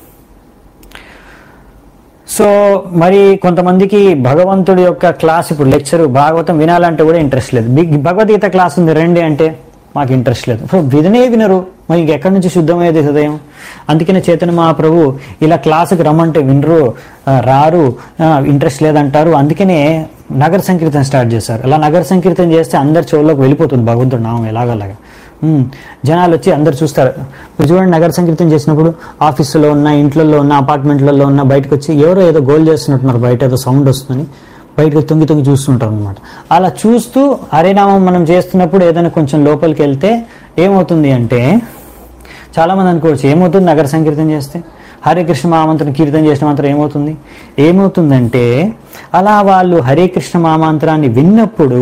Speaker 1: సో మరి కొంతమందికి భగవంతుడి యొక్క క్లాస్, ఇప్పుడు లెక్చర్ భాగవతం వినాలంటే కూడా ఇంట్రెస్ట్ లేదు. భగవద్గీత క్లాస్ ఉంది రండి అంటే మాకు ఇంట్రెస్ట్ లేదు. సో వినరు, మరి ఇంకెక్కడి నుంచి శుద్ధమయ్యేది హృదయం? అందుకనే చైతన్య మహాప్రభు ఇలా క్లాసుకి రమ్మంటే వినరు, రారు, ఇంట్రెస్ట్ లేదంటారు. అందుకనే నగర సంకీర్తన స్టార్ట్ చేశారు. అలా నగర సంకీర్తన చేస్తే అందరి చెవుల్లోకి వెళ్ళిపోతుంది భగవంతుడు నామం ఎలాగలాగా. జనాలు వచ్చి అందరు చూస్తారు. ఇప్పుడు చూడండి, నగర సంకీర్తన చేసినప్పుడు ఆఫీసులో ఉన్న, ఇంట్లలో ఉన్న, అపార్ట్మెంట్లలో ఉన్న బయటకు వచ్చి ఎవరో ఏదో గోల్ చేస్తున్నట్టున్నారు, బయట ఏదో సౌండ్ వస్తుందని బయటకు తొంగి తొంగి చూస్తుంటారు అనమాట. అలా చూస్తూ హరినామం మనం చేస్తున్నప్పుడు ఏదైనా కొంచెం లోపలికి వెళ్తే ఏమవుతుంది అంటే, చాలామంది అనుకోవచ్చు ఏమవుతుంది నగర సంకీర్తన చేస్తే, హరే కృష్ణ మహామంత్రం కీర్తన చేసిన మాత్రం ఏమవుతుందంటే, అలా వాళ్ళు హరే కృష్ణ మహామంత్రాన్ని విన్నప్పుడు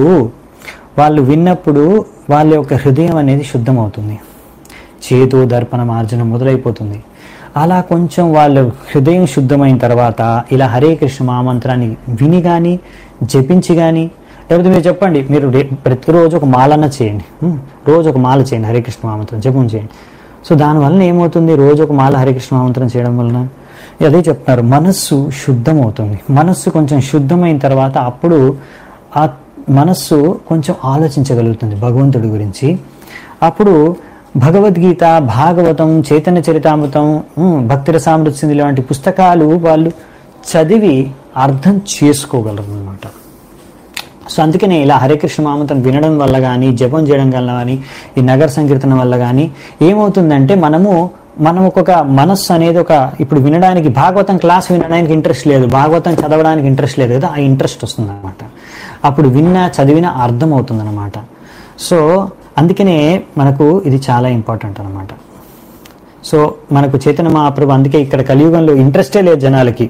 Speaker 1: వాళ్ళ యొక్క హృదయం అనేది శుద్ధమవుతుంది, చేతు దర్పణ మార్జనం మొదలైపోతుంది. అలా కొంచెం వాళ్ళ హృదయం శుద్ధమైన తర్వాత ఇలా హరే కృష్ణ మహామంత్రాన్ని విని కానీ జపించి కానీ, లేకపోతే మీరు చెప్పండి, మీరు ప్రతిరోజు ఒక మాలన్న చేయండి, రోజు ఒక మాల చేయండి, హరే కృష్ణ మహామంత్రం జపం చేయండి. సో దానివల్ల ఏమవుతుంది, రోజు ఒక మాల హరే కృష్ణ మహామంత్రం చేయడం వలన అదే చెప్తున్నారు, మనస్సు శుద్ధమవుతుంది. మనస్సు కొంచెం శుద్ధమైన తర్వాత అప్పుడు ఆ మనస్సు కొంచెం ఆలోచించగలుగుతుంది భగవంతుడి గురించి. అప్పుడు భగవద్గీత, భాగవతం, చైతన్య చరితామృతం, భక్తి రసామృత సింధు లాంటి పుస్తకాలు వాళ్ళు చదివి అర్థం చేసుకోగలరు అన్నమాట. సో అందుకనే ఇలా హరే కృష్ణ మహామంత్రం వినడం వల్ల కానీ, జపం చేయడం వల్ల కానీ, ఈ నగర సంకీర్తన వల్ల కానీ ఏమవుతుందంటే మనం ఒక్కొక్క మనస్సు అనేది ఇప్పుడు వినడానికి, భాగవతం క్లాస్ వినడానికి ఇంట్రెస్ట్ లేదు, భాగవతం చదవడానికి ఇంట్రెస్ట్ లేదు కదా, ఆ ఇంట్రెస్ట్ వస్తుంది అనమాట. అప్పుడు చదివిన అర్థం అవుతుంది అనమాట. సో అందుకనే మనకు ఇది చాలా ఇంపార్టెంట్ అనమాట. సో మనకు చైతన్య మహాప్రభు అందుకే ఇక్కడ కలియుగంలో ఇంట్రెస్టే లేదు జనాలకి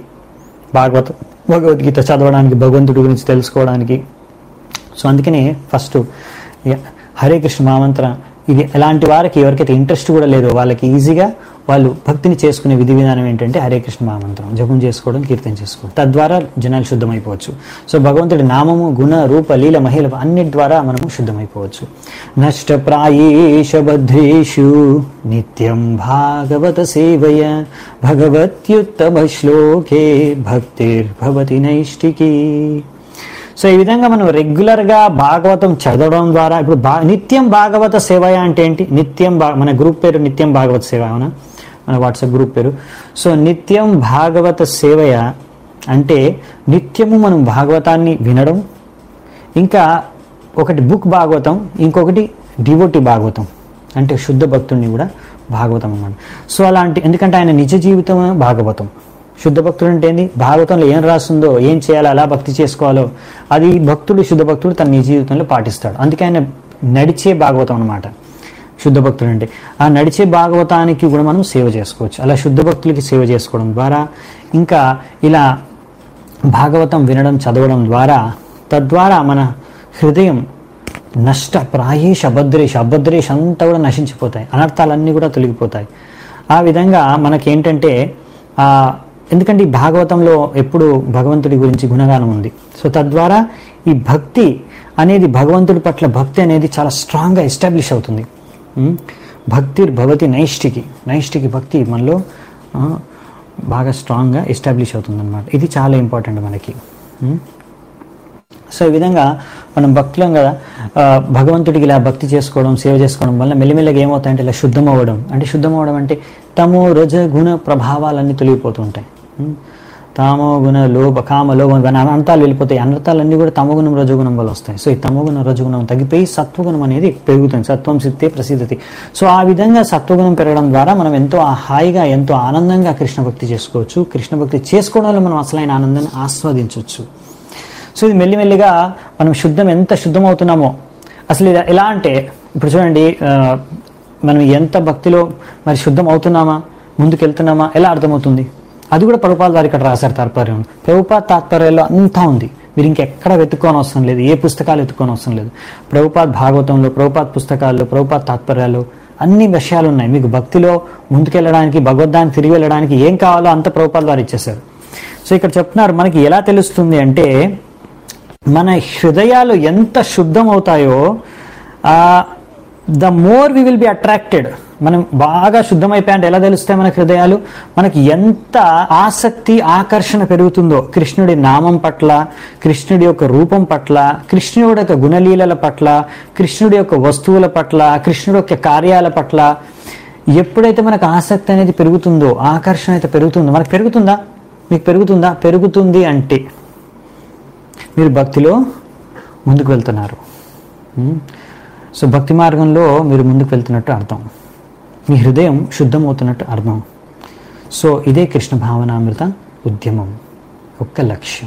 Speaker 1: భగవద్గీత చదవడానికి, భగవంతుడి గురించి తెలుసుకోవడానికి. సో అందుకనే ఫస్ట్ హరే కృష్ణ మహామంత్రం ఇది ఎలాంటి వారికి ఎవరికైతే ఇంట్రెస్ట్ కూడా లేదో వాళ్ళకి ఈజీగా వాళ్ళు భక్తిని చేసుకునే విధి విధానం ఏంటంటే హరే కృష్ణ మహామంత్రం జపం చేసుకోవడం, కీర్తన చేసుకోవడం. తద్వారా జనాలు శుద్ధమైపోవచ్చు. సో భగవంతుడి నామము, గుణ, రూప, లీల, మహిళ అన్నిటి ద్వారా మనము శుద్ధమైపోవచ్చు. నష్టప్రాయేష భద్రేషు నిత్యం భాగవత సేవయ భగవత్యుత్తమ శ్లోకే భక్తిర్భవతి నైష్టికీ. సో ఈ విధంగా మనం రెగ్యులర్గా భాగవతం చదవడం ద్వారా, ఇప్పుడు నిత్యం భాగవత సేవయ అంటే ఏంటి, నిత్యం మన గ్రూప్ పేరు నిత్యం భాగవత సేవ, అవునా, మన వాట్సాప్ గ్రూప్ పేరు. సో నిత్యం భాగవత సేవయ అంటే నిత్యము మనం భాగవతాన్ని వినడం, ఇంకా ఒకటి బుక్ భాగవతం, ఇంకొకటి డివోటీ భాగవతం అంటే శుద్ధ భక్తుడిని కూడా భాగవతం అన్నమాట. సో అలాంటి, ఎందుకంటే ఆయన నిజ జీవితం భాగవతం. శుద్ధ భక్తుడు అంటే ఏంది, భాగవతంలో ఏం రాస్తుందో, ఏం చేయాలో, ఎలా భక్తి చేసుకోవాలో అది భక్తుడు, శుద్ధ భక్తుడు తన నిజ జీవితంలో పాటిస్తాడు. అందుకే ఆయన నడిచే భాగవతం అనమాట శుద్ధ భక్తుడు అంటే. ఆ నడిచే భాగవతానికి కూడా మనం సేవ చేసుకోవచ్చు. అలా శుద్ధ భక్తులకి సేవ చేసుకోవడం ద్వారా, ఇంకా ఇలా భాగవతం వినడం, చదవడం ద్వారా, తద్వారా మన హృదయం నష్టప్రాయేష అభద్రేష్ అంతా కూడా నశించిపోతాయి, అనర్థాలన్నీ కూడా తొలగిపోతాయి. ఆ విధంగా మనకేంటంటే ఎందుకంటే ఈ భాగవతంలో ఎప్పుడు భగవంతుడి గురించి గుణగానం ఉంది. సో తద్వారా ఈ భక్తి అనేది, భగవంతుడి పట్ల భక్తి అనేది చాలా స్ట్రాంగ్గా ఎస్టాబ్లిష్ అవుతుంది. భక్తిర్భవతి నైష్టికి భక్తి మనలో బాగా స్ట్రాంగ్గా ఎస్టాబ్లిష్ అవుతుంది అన్నమాట. ఇది చాలా ఇంపార్టెంట్ మనకి. సో ఈ విధంగా మనం భక్తులం కదా, భగవంతుడికి ఇలా భక్తి చేసుకోవడం, సేవ చేసుకోవడం వల్ల మెల్లిమెల్లగా ఏమవుతాయంటే ఇలా శుద్ధం అవ్వడం. అంటే శుద్ధం అవ్వడం అంటే తమో రజ గుణ ప్రభావాలన్నీ తొలగిపోతుంటాయి. తామో గుణ లోభ కామ లోభ అనర్థాలు వెళ్ళిపోతాయి. అనర్థాలన్నీ కూడా తమోగుణం రజోగుణం వల్ల వస్తాయి. సో ఈ తమోగుణం రజోగుణం తగ్గిపోయి సత్వగుణం అనేది పెరుగుతుంది. సత్వం సిద్ధే ప్రసిద్ధతి. సో ఆ విధంగా సత్వగుణం పెరగడం ద్వారా మనం ఎంతో హాయిగా, ఎంతో ఆనందంగా కృష్ణ భక్తి చేసుకోవచ్చు. కృష్ణ భక్తి చేసుకోవడం వల్ల మనం అసలైన ఆనందాన్ని ఆస్వాదించవచ్చు. సో ఇది మెల్లిమెల్లిగా మనం ఎంత శుద్ధం అవుతున్నామో, అసలు ఇది ఎలా అంటే, ఇప్పుడు చూడండి, మనం ఎంత భక్తిలో మరి శుద్ధం అవుతున్నామా, ముందుకెళ్తున్నామా ఎలా అర్థమవుతుంది? అది కూడా ప్రభుపాద వారు ఇక్కడ రాశారు తాత్పర్యం. ప్రభుపాద తాత్పర్యాల్లో అంతా ఉంది. మీరు ఇంకెక్కడ వెతుక్కోని అవసరం లేదు, ఏ పుస్తకాలు వెతుక్కోని అవసరం లేదు. ప్రభుపాద భాగవతంలో, ప్రభుపాద పుస్తకాల్లో, ప్రభుపాద తాత్పర్యాల్లో అన్ని విషయాలు ఉన్నాయి. మీకు భక్తిలో ముందుకెళ్ళడానికి, భగవద్ధాన్ని తిరిగి వెళ్ళడానికి ఏం కావాలో అంత ప్రభుపాద వారు ఇచ్చేశారు. సో ఇక్కడ చెప్తున్నారు మనకి ఎలా తెలుస్తుంది అంటే, మన హృదయాలు ఎంత శుద్ధం అవుతాయో the more we will be attracted. మనం బాగా శుద్ధమైపోయాయంటే ఎలా తెలుస్తాయి మన హృదయాలు? మనకి ఎంత ఆసక్తి, ఆకర్షణ పెరుగుతుందో కృష్ణుడి నామం పట్ల, కృష్ణుడి యొక్క రూపం పట్ల, కృష్ణుడి యొక్క గుణలీలల పట్ల, కృష్ణుడి యొక్క వస్తువుల పట్ల, కృష్ణుడి యొక్క కార్యాల పట్ల ఎప్పుడైతే మనకు ఆసక్తి అనేది పెరుగుతుందో, ఆకర్షణ అయితే పెరుగుతుందో, మనకు పెరుగుతుందా? మీకు పెరుగుతుందా? పెరుగుతుంది అంటే మీరు భక్తిలో ముందుకు వెళ్తున్నారు. సో భక్తి మార్గంలో మీరు ముందుకు వెళ్తున్నట్టు అర్థం, మీ హృదయం శుద్ధమవుతున్నట్టు అర్థం. సో ఇదే కృష్ణ భావనామృత ఉద్యమం యొక్క లక్ష్యం.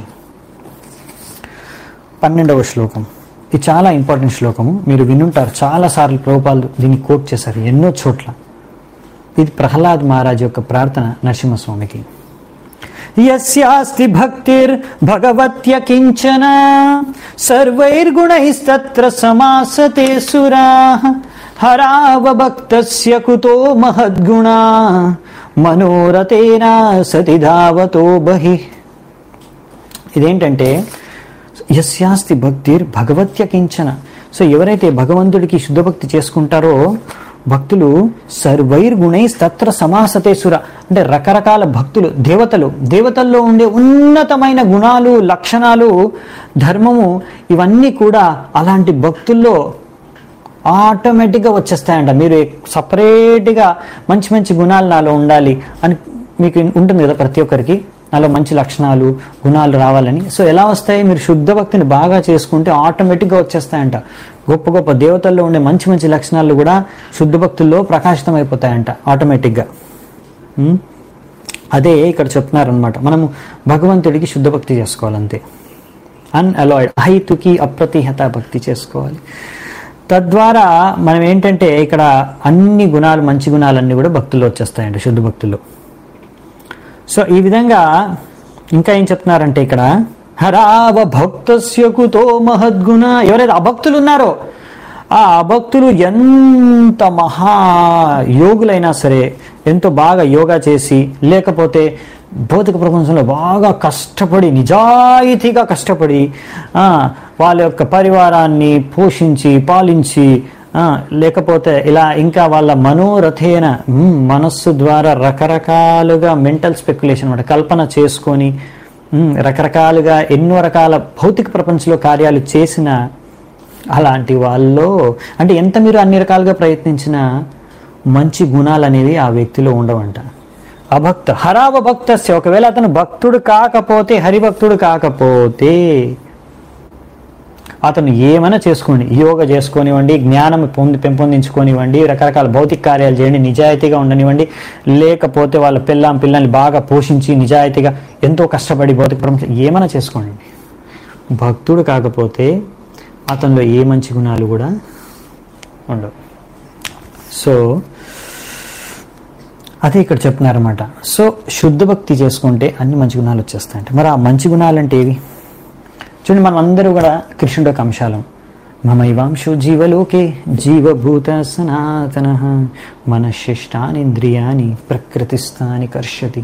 Speaker 1: 12వ శ్లోకం, ఇది చాలా ఇంపార్టెంట్ శ్లోకము, మీరు వినుంటారు చాలాసార్లు. ప్రభుపాదులు దీన్ని కోట్ చేశారు ఎన్నో చోట్ల. ఇది ప్రహ్లాద్ మహారాజ్ యొక్క ప్రార్థన నరసింహస్వామికి. యస్యాస్తి భక్తిర్ భగవత్య కించన సర్వైర్గుణైస్తత్ర సమాసతే సురాః హరావభక్తస్య కుతో మహద్గుణా మనోరథేన సతి ధావతో బహిః. ఇదేంటంటే యస్యాస్తి భక్తిర్ భగవత్య కించన. సో ఎవరైతే భగవంతుడికి శుద్ధ భక్తి చేసుకుంటారో భక్తులు సర్వైర్గుణైస్తత్ర సమాసతేసుర, అంటే రకరకాల భక్తులు, దేవతల్లో ఉండే ఉన్నతమైన గుణాలు, లక్షణాలు, ధర్మము, ఇవన్నీ కూడా అలాంటి భక్తుల్లో ఆటోమేటిక్గా వచ్చేస్తాయంట. మీరు సపరేట్గా మంచి మంచి గుణాలు నాలో ఉండాలి అని మీకు ఉంటుంది కదా, ప్రతి ఒక్కరికి నాలో మంచి లక్షణాలు గుణాలు రావాలని. సో ఎలా వస్తాయి? మీరు శుద్ధ భక్తిని బాగా చేసుకుంటే ఆటోమేటిక్గా వచ్చేస్తాయంట. గొప్ప గొప్ప దేవతల్లో ఉండే మంచి మంచి లక్షణాలు కూడా శుద్ధ భక్తుల్లో ప్రకాశితం అయిపోతాయంట ఆటోమేటిక్గా. అదే ఇక్కడ చెప్తున్నారనమాట. మనము భగవంతుడికి శుద్ధ భక్తి చేసుకోవాలంతే, అన్అలాయిడ్ అహైతుకి అప్రతిహత భక్తి చేసుకోవాలి. తద్వారా మనం ఏంటంటే ఇక్కడ అన్ని గుణాలు, మంచి గుణాలన్నీ కూడా భక్తుల్లో వచ్చేస్తాయండి, శుద్ధ భక్తుల్లో. సో ఈ విధంగా ఇంకా ఏం చెప్తున్నారంటే ఇక్కడ హరావ భక్తస్య కుతో మహద్గుణ. ఎవరైతే అభక్తులు ఉన్నారో ఆ అభక్తులు ఎంత మహా యోగులైనా సరే, ఎంతో బాగా యోగా చేసి, లేకపోతే భౌతిక ప్రపంచంలో బాగా కష్టపడి, నిజాయితీగా కష్టపడి వాళ్ళ యొక్క పరివారాన్ని పోషించి పాలించి, లేకపోతే ఇలా ఇంకా వాళ్ళ మనోరథేన మనస్సు ద్వారా రకరకాలుగా మెంటల్ స్పెక్యులేషన్ అన్నమాట, కల్పన చేసుకొని రకరకాలుగా ఎన్నో రకాల భౌతిక ప్రపంచంలో కార్యాలు చేసిన అలాంటి వాళ్ళలో, అంటే ఎంత మీరు అన్ని రకాలుగా ప్రయత్నించినా మంచి గుణాలు అనేవి ఆ వ్యక్తిలో ఉండవంట. అభక్త హరావ భక్తస్య, ఒకవేళ అతను భక్తుడు కాకపోతే, హరిభక్తుడు కాకపోతే, అతను ఏమైనా చేసుకోండి, యోగా చేసుకోనివ్వండి, జ్ఞానం పెంపొందించుకోనివ్వండి, రకరకాల భౌతిక కార్యాలు చేయండి, నిజాయితీగా ఉండనివ్వండి, లేకపోతే వాళ్ళ పిల్లల్ని బాగా పోషించి నిజాయితీగా ఎంతో కష్టపడి భౌతిక ప్రపంచం ఏమైనా చేసుకోండి, భక్తుడు కాకపోతే అతనిలో ఏ మంచి గుణాలు కూడా ఉండవు. సో అదే ఇక్కడ చెప్తున్నారన్నమాట. సో శుద్ధ భక్తి చేసుకుంటే అన్ని మంచి గుణాలు వచ్చేస్తాయంట. మరి ఆ మంచి గుణాలు అంటే ఏవి? చూడండి, మనం అందరూ కూడా కృష్ణుడి యొక్క అంశాలం. మమైవాంశో జీవలోకే జీవభూత సనాతన మనశ్శిష్టానింద్రియాని ప్రకృతిస్థాని కర్షతి.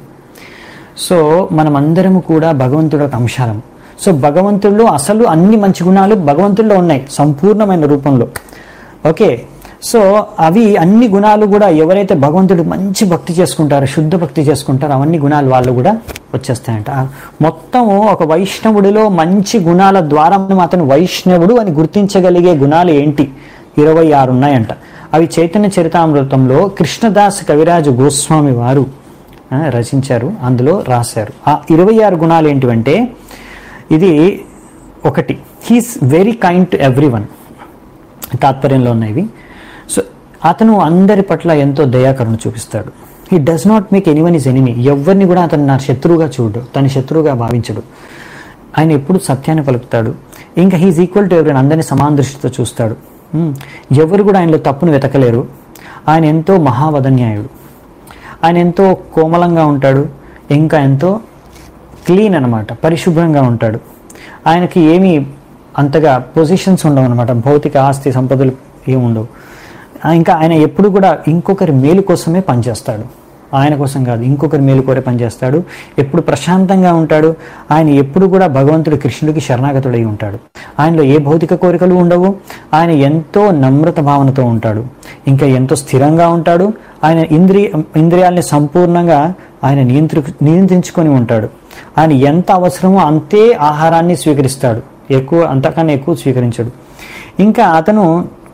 Speaker 1: సో మనమందరము కూడా భగవంతుడి యొక్క అంశాలం. సో భగవంతుల్లో అసలు అన్ని మంచి గుణాలు భగవంతుల్లో ఉన్నాయి సంపూర్ణమైన రూపంలో. ఓకే, సో అవి అన్ని గుణాలు కూడా ఎవరైతే భగవంతుడికి మంచి భక్తి చేసుకుంటారో, శుద్ధ భక్తి చేసుకుంటారో, అవన్నీ గుణాలు వాళ్ళు కూడా వచ్చేస్తాయంట. మొత్తము ఒక వైష్ణవుడిలో మంచి గుణాల ద్వారా అతను వైష్ణవుడు అని గుర్తించగలిగే గుణాలు ఏంటి? 26 ఉన్నాయంట. అవి చైతన్య చరితామృతంలో కృష్ణదాస్ కవిరాజు గోస్వామి వారు రచించారు, అందులో రాశారు. ఆ 26 గుణాలు ఏంటివంటే, ఇది ఒకటి, he's very kind to everyone, తాత్పర్యంలో ఉన్నాయి. సో అతను అందరి పట్ల ఎంతో దయాకరణ చూపిస్తాడు. He does not make anyone is enemy. ఎవరిని కూడా అతను నా శత్రువుగా చూడు, తన శత్రువుగా భావించడు. ఆయన ఎప్పుడు సత్యాన్ని పలుకుతాడు. ఇంకా హీఈస్ ఈక్వల్ టు ఎవరిని, అందరినీ సమాన దృష్టితో చూస్తాడు. ఎవరు కూడా ఆయనలో తప్పును వెతకలేరు. ఆయన ఎంతో మహావదన్యాయుడు. ఆయన ఎంతో కోమలంగా ఉంటాడు, ఇంకా ఎంతో క్లీన్ అనమాట, పరిశుభ్రంగా ఉంటాడు. ఆయనకి ఏమీ అంతగా పొజిషన్స్ ఉండవు అనమాట, భౌతిక ఆస్తి సంపదలు ఏముండవు. ఇంకా ఆయన ఎప్పుడు కూడా ఇంకొకరి మేలు కోసమే పనిచేస్తాడు, ఆయన కోసం కాదు, ఇంకొకరి మేలు కోరే పనిచేస్తాడు. ఎప్పుడు ప్రశాంతంగా ఉంటాడు. ఆయన ఎప్పుడు కూడా భగవంతుడు కృష్ణుడికి శరణాగతుడై ఉంటాడు. ఆయనలో ఏ భౌతిక కోరికలు ఉండవు. ఆయన ఎంతో నమ్రత భావనతో ఉంటాడు, ఇంకా ఎంతో స్థిరంగా ఉంటాడు. ఆయన ఇంద్రియాలని సంపూర్ణంగా ఆయన నియంత్రించుకొని ఉంటాడు. ఆయన ఎంత అవసరమో అంతే ఆహారాన్ని స్వీకరిస్తాడు, అంతకన్నా ఎక్కువ స్వీకరించడు. ఇంకా అతను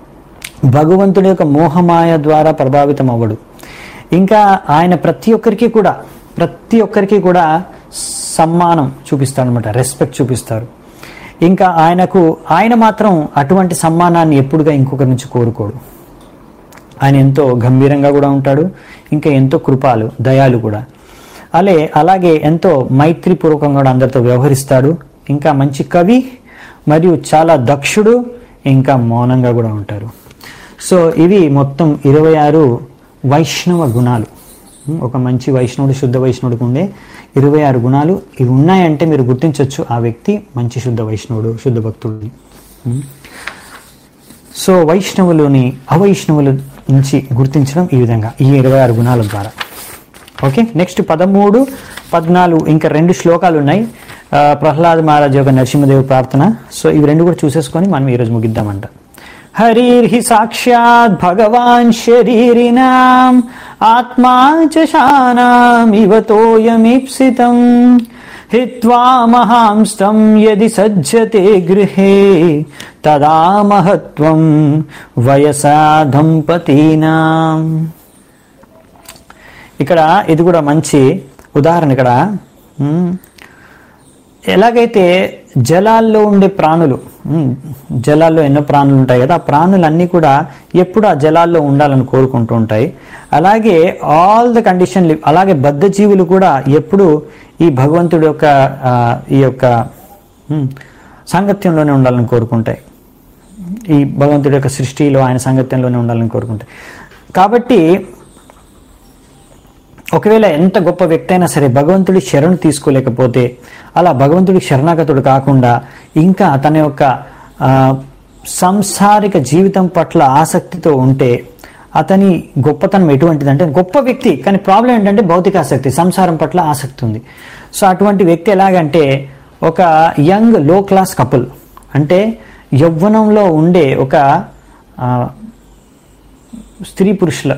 Speaker 1: భగవంతుడి యొక్క మోహమాయ ద్వారా ప్రభావితం అవ్వడు. ఇంకా ఆయన ప్రతి ఒక్కరికి కూడా సమ్మానం చూపిస్తాడు అనమాట, రెస్పెక్ట్ చూపిస్తారు. ఇంకా ఆయన మాత్రం అటువంటి సమ్మానాన్ని ఎప్పుడుగా ఇంకొకరి నుంచి కోరుకోడు. ఆయన ఎంతో గంభీరంగా కూడా ఉంటాడు, ఇంకా ఎంతో కృపాలు దయాలు కూడా. అలాగే ఎంతో మైత్రిపూర్వకంగా కూడా అందరితో వ్యవహరిస్తాడు. ఇంకా మంచి కవి మరియు చాలా దక్షుడు, ఇంకా మౌనంగా కూడా ఉంటారు. సో ఇవి మొత్తం 26 వైష్ణవ గుణాలు. ఒక మంచి వైష్ణవుడు, శుద్ధ వైష్ణవుడికి ఉండే 26 గుణాలు ఇవి ఉన్నాయంటే మీరు గుర్తించవచ్చు ఆ వ్యక్తి మంచి శుద్ధ వైష్ణవుడు, శుద్ధ భక్తుడిని. సో వైష్ణవులని అవైష్ణవుల నుంచి గుర్తించడం ఈ విధంగా ఈ 26 గుణాల ద్వారా. ఓకే, నెక్స్ట్ 13, 14 ఇంకా 2 శ్లోకాలు ఉన్నాయి. ప్రహ్లాద్ మహారాజ్ యొక్క నరసింహదేవ్ ప్రార్థన. సో ఇవి 2 కూడా చూసేసుకొని మనం ఈరోజు ముగిద్దామంట. హరిర్హి సాక్షాత్ భగవాన్ శరీరినాం ఆత్మా చ శానాం ఇవ తోయమీప్సితం హిత్వా మహాంస్తం యది సజ్జతే గృహే తదా మహత్వం వయసా దంపతీనాం. ఇక్కడ ఇది కూడా మంచి ఉదాహరణ. ఇక్కడ ఎలాగైతే జలాల్లో ఉండే ప్రాణులు, జలాల్లో ఎన్నో ప్రాణులు ఉంటాయి కదా, ఆ ప్రాణులన్నీ కూడా ఎప్పుడు ఆ జలాల్లో ఉండాలని కోరుకుంటూ ఉంటాయి. అలాగే ఆల్ ద కండిషన్, అలాగే బద్ధజీవులు కూడా ఎప్పుడు ఈ భగవంతుడి యొక్క ఈ యొక్క సాంగత్యంలోనే ఉండాలని కోరుకుంటాయి. ఈ భగవంతుడి యొక్క సృష్టిలో ఆయన సాంగత్యంలోనే ఉండాలని కోరుకుంటాయి. కాబట్టి ఒకవేళ ఎంత గొప్ప వ్యక్తి అయినా సరే భగవంతుడి శరణు తీసుకోలేకపోతే, అలా భగవంతుడి శరణాగతుడు కాకుండా ఇంకా తన యొక్క సాంసారిక జీవితం పట్ల ఆసక్తితో ఉంటే అతని గొప్పతనం ఎటువంటిదంటే, గొప్ప వ్యక్తి కానీ ప్రాబ్లం ఏంటంటే భౌతిక ఆసక్తి, సంసారం పట్ల ఆసక్తి ఉంది. సో అటువంటి వ్యక్తి ఎలాగంటే ఒక యంగ్ లో క్లాస్ కపుల్, అంటే యవ్వనంలో ఉండే ఒక స్త్రీ పురుషుల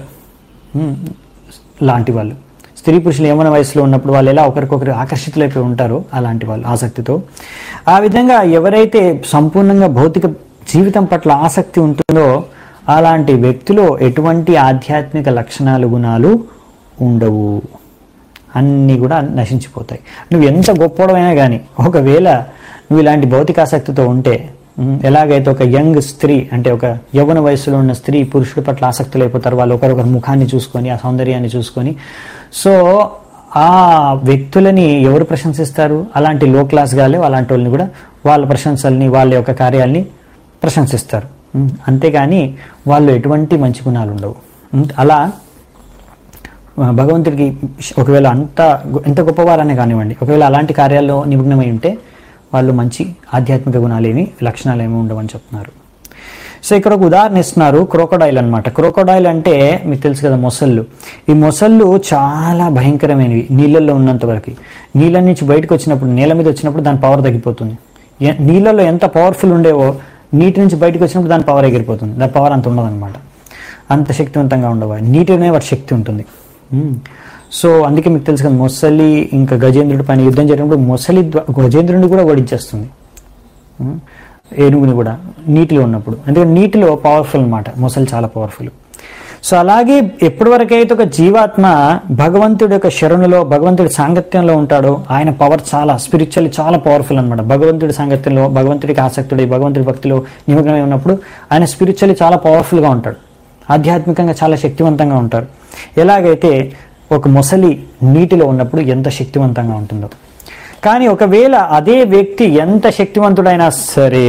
Speaker 1: లాంటి వాళ్ళు, స్త్రీ పురుషులు యవ్వన వయసులో ఉన్నప్పుడు వాళ్ళు ఎలా ఒకరికొకరు ఆకర్షితులైపోయి ఉంటారో అలాంటి వాళ్ళు ఆసక్తితో. ఆ విధంగా ఎవరైతే సంపూర్ణంగా భౌతిక జీవితం పట్ల ఆసక్తి ఉంటుందో అలాంటి వ్యక్తిలో ఎటువంటి ఆధ్యాత్మిక లక్షణాలు గుణాలు ఉండవు, అన్నీ కూడా నశించిపోతాయి. నువ్వు ఎంత గొప్పవైనా కానీ ఒకవేళ నువ్వు ఇలాంటి భౌతిక ఆసక్తితో ఉంటే, ఎలాగైతే ఒక యంగ్ స్త్రీ అంటే ఒక యవ్వన వయసులో ఉన్న స్త్రీ పురుషుడి పట్ల ఆసక్తులు అయిపోతారు, వాళ్ళు ఒకరొకరు ముఖాన్ని చూసుకొని ఆ సౌందర్యాన్ని చూసుకొని. సో ఆ వ్యక్తులని ఎవరు ప్రశంసిస్తారు? అలాంటి లో క్లాస్ గాలే అలాంటి వాళ్ళని కూడా వాళ్ళ ప్రశంసల్ని వాళ్ళ యొక్క కార్యాలని ప్రశంసిస్తారు, అంతేగాని వాళ్ళు ఎటువంటి మంచి గుణాలు ఉండవు. అలా భగవంతుడికి ఒకవేళ ఎంత గొప్పవారనే కానివ్వండి, ఒకవేళ అలాంటి కార్యాల్లో నిమగ్నమై ఉంటే వాళ్ళు మంచి ఆధ్యాత్మిక గుణాలేమి లక్షణాలు ఏమి ఉండవని చెప్తున్నారు. సో ఇక్కడ ఒక ఉదాహరణ ఇస్తున్నారు, క్రోకోడైల్ అనమాట. క్రోకోడైల్ అంటే మీకు తెలుసు కదా, మొసళ్ళు. ఈ మొసళ్ళు చాలా భయంకరమైనవి నీళ్ళల్లో ఉన్నంత వరకు. నీళ్ళ నుంచి బయటకు వచ్చినప్పుడు, నేల మీద వచ్చినప్పుడు దాని పవర్ తగ్గిపోతుంది. నీళ్ళలో ఎంత పవర్ఫుల్ ఉండేవో నీటి నుంచి బయటకు వచ్చినప్పుడు దాని పవర్ ఎగిరిపోతుంది, దాని పవర్ అంత ఉండదన్నమాట, అంత శక్తివంతంగా ఉండవు. నీటిలోనే వాటి శక్తి ఉంటుంది. సో అందుకే మీకు తెలుసు కదా, మొసలి ఇంకా గజేంద్రుడి పైన యుద్ధం జరిగినప్పుడు మొసలి గజేంద్రుడిని కూడా ఓడించేస్తుంది, ఏనుగుని కూడా నీటిలో ఉన్నప్పుడు. ఎందుకంటే నీటిలో పవర్ఫుల్ అనమాట, మొసలి చాలా పవర్ఫుల్. సో అలాగే ఎప్పటి వరకైతే ఒక జీవాత్మ భగవంతుడి యొక్క శరణులో, భగవంతుడి సాంగత్యంలో ఉంటాడో ఆయన పవర్ చాలా స్పిరిచువల్లీ చాలా పవర్ఫుల్ అనమాట. భగవంతుడి సాంగత్యంలో, భగవంతుడికి ఆసక్తుడి, భగవంతుడి భక్తిలో నిమగ్నమై ఉన్నప్పుడు ఆయన స్పిరిచువల్లీ చాలా పవర్ఫుల్గా ఉంటాడు, ఆధ్యాత్మికంగా చాలా శక్తివంతంగా ఉంటారు. ఎలాగైతే ఒక మొసలి నీటిలో ఉన్నప్పుడు ఎంత శక్తివంతంగా ఉంటుందో. కానీ ఒకవేళ అదే వ్యక్తి ఎంత శక్తివంతుడైనా సరే,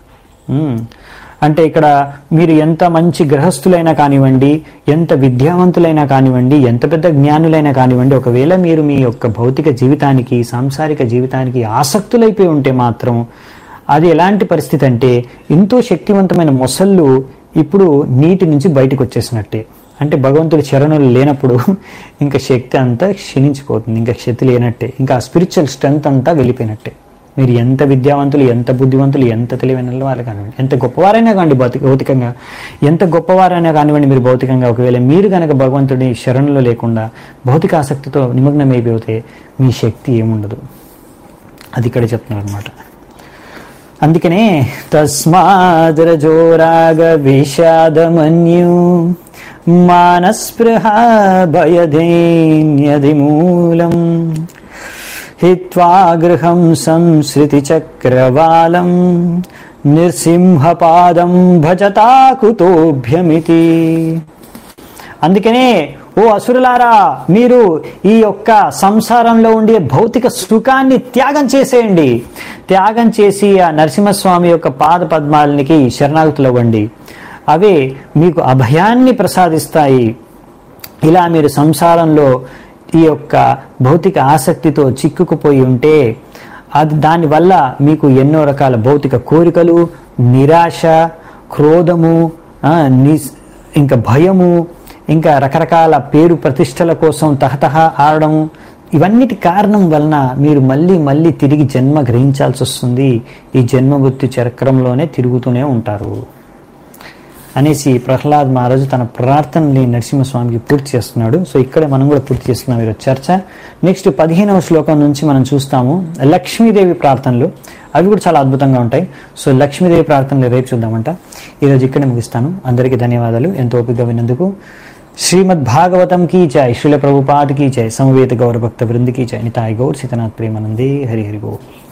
Speaker 1: అంటే ఇక్కడ మీరు ఎంత మంచి గృహస్థులైనా కానివ్వండి, ఎంత విద్యావంతులైనా కానివ్వండి, ఎంత పెద్ద జ్ఞానులైనా కానివ్వండి, ఒకవేళ మీరు మీ యొక్క భౌతిక జీవితానికి, సాంసారిక జీవితానికి ఆసక్తులైపోయి ఉంటే మాత్రం అది ఎలాంటి పరిస్థితి అంటే, ఎంతో శక్తివంతమైన మొసళ్ళు ఇప్పుడు నీటి నుంచి బయటకు వచ్చేసినట్టే. అంటే భగవంతుడి చరణులు లేనప్పుడు ఇంకా శక్తి అంతా క్షీణించిపోతుంది, ఇంకా శక్తి లేనట్టే, ఇంకా స్పిరిచువల్ స్ట్రెంగ్త్ అంతా వెళ్ళిపోయినట్టే. మీరు ఎంత విద్యావంతులు, ఎంత బుద్ధివంతులు, ఎంత తెలివైన వాళ్ళు కానివ్వండి, ఎంత గొప్పవారైనా కానివ్వండి, భౌతికంగా ఎంత గొప్పవారైనా కానివ్వండి, మీరు భౌతికంగా ఒకవేళ మీరు కనుక భగవంతుడి శరణులో లేకుండా భౌతిక ఆసక్తితో నిమగ్నమైపోతే మీ శక్తి ఏముండదు. అది ఇక్కడ చెప్తున్నారు అనమాట. అందుకనే తస్మాద్రజోరాగ విషాదమన్యు మానస్పృహ భయధైన్యది మూలం. హిత్వా గృహం సంసృతి చక్రవాలం నిర్సింహపాదం భజతా కుతోభ్యమితి. అందుకనే ఓ అసురులారా, మీరు ఈ యొక్క సంసారంలో ఉండే భౌతిక సుఖాన్ని త్యాగం చేసేయండి. త్యాగం చేసి ఆ నరసింహస్వామి యొక్క పాద పద్మాలకి శరణాగతులవ్వండి. అవే మీకు అభయాన్ని ప్రసాదిస్తాయి. ఇలా మీరు సంసారంలో ఈ యొక్క భౌతిక ఆసక్తితో చిక్కుకుపోయి ఉంటే దానివల్ల మీకు ఎన్నో రకాల భౌతిక కోరికలు, నిరాశ, క్రోధము, ఇంకా భయము, ఇంకా రకరకాల పేరు ప్రతిష్టల కోసం తహతహ ఆడడం, ఇవన్నిటి కారణం వలన మీరు మళ్ళీ మళ్ళీ తిరిగి జన్మ గ్రహించాల్సి వస్తుంది. ఈ జన్మమృత్యు చక్రంలోనే తిరుగుతూనే ఉంటారు అనేసి ప్రహ్లాద్ మహారాజు తన ప్రార్థనని నరసింహస్వామికి పూర్తి చేస్తున్నాడు. సో ఇక్కడ మనం కూడా పూర్తి చేస్తున్నాం ఈరోజు చర్చ. నెక్స్ట్ 15వ శ్లోకం నుంచి మనం చూస్తాము లక్ష్మీదేవి ప్రార్థనలు. అవి కూడా చాలా అద్భుతంగా ఉంటాయి. సో లక్ష్మీదేవి ప్రార్థనలు రేపు చూద్దామంట. ఈరోజు ఇక్కడే ముగిస్తాను. అందరికీ ధన్యవాదాలు ఎంతో ఓపికగా విన్నందుకు. శ్రీమద్ భాగవతం की जय, श्रील प्रभुपाद की जय, समवेत गौर भक्त वृंद की जय, निताय गौर सीतनाथ प्रेमानंदे, हरि हरि बोल.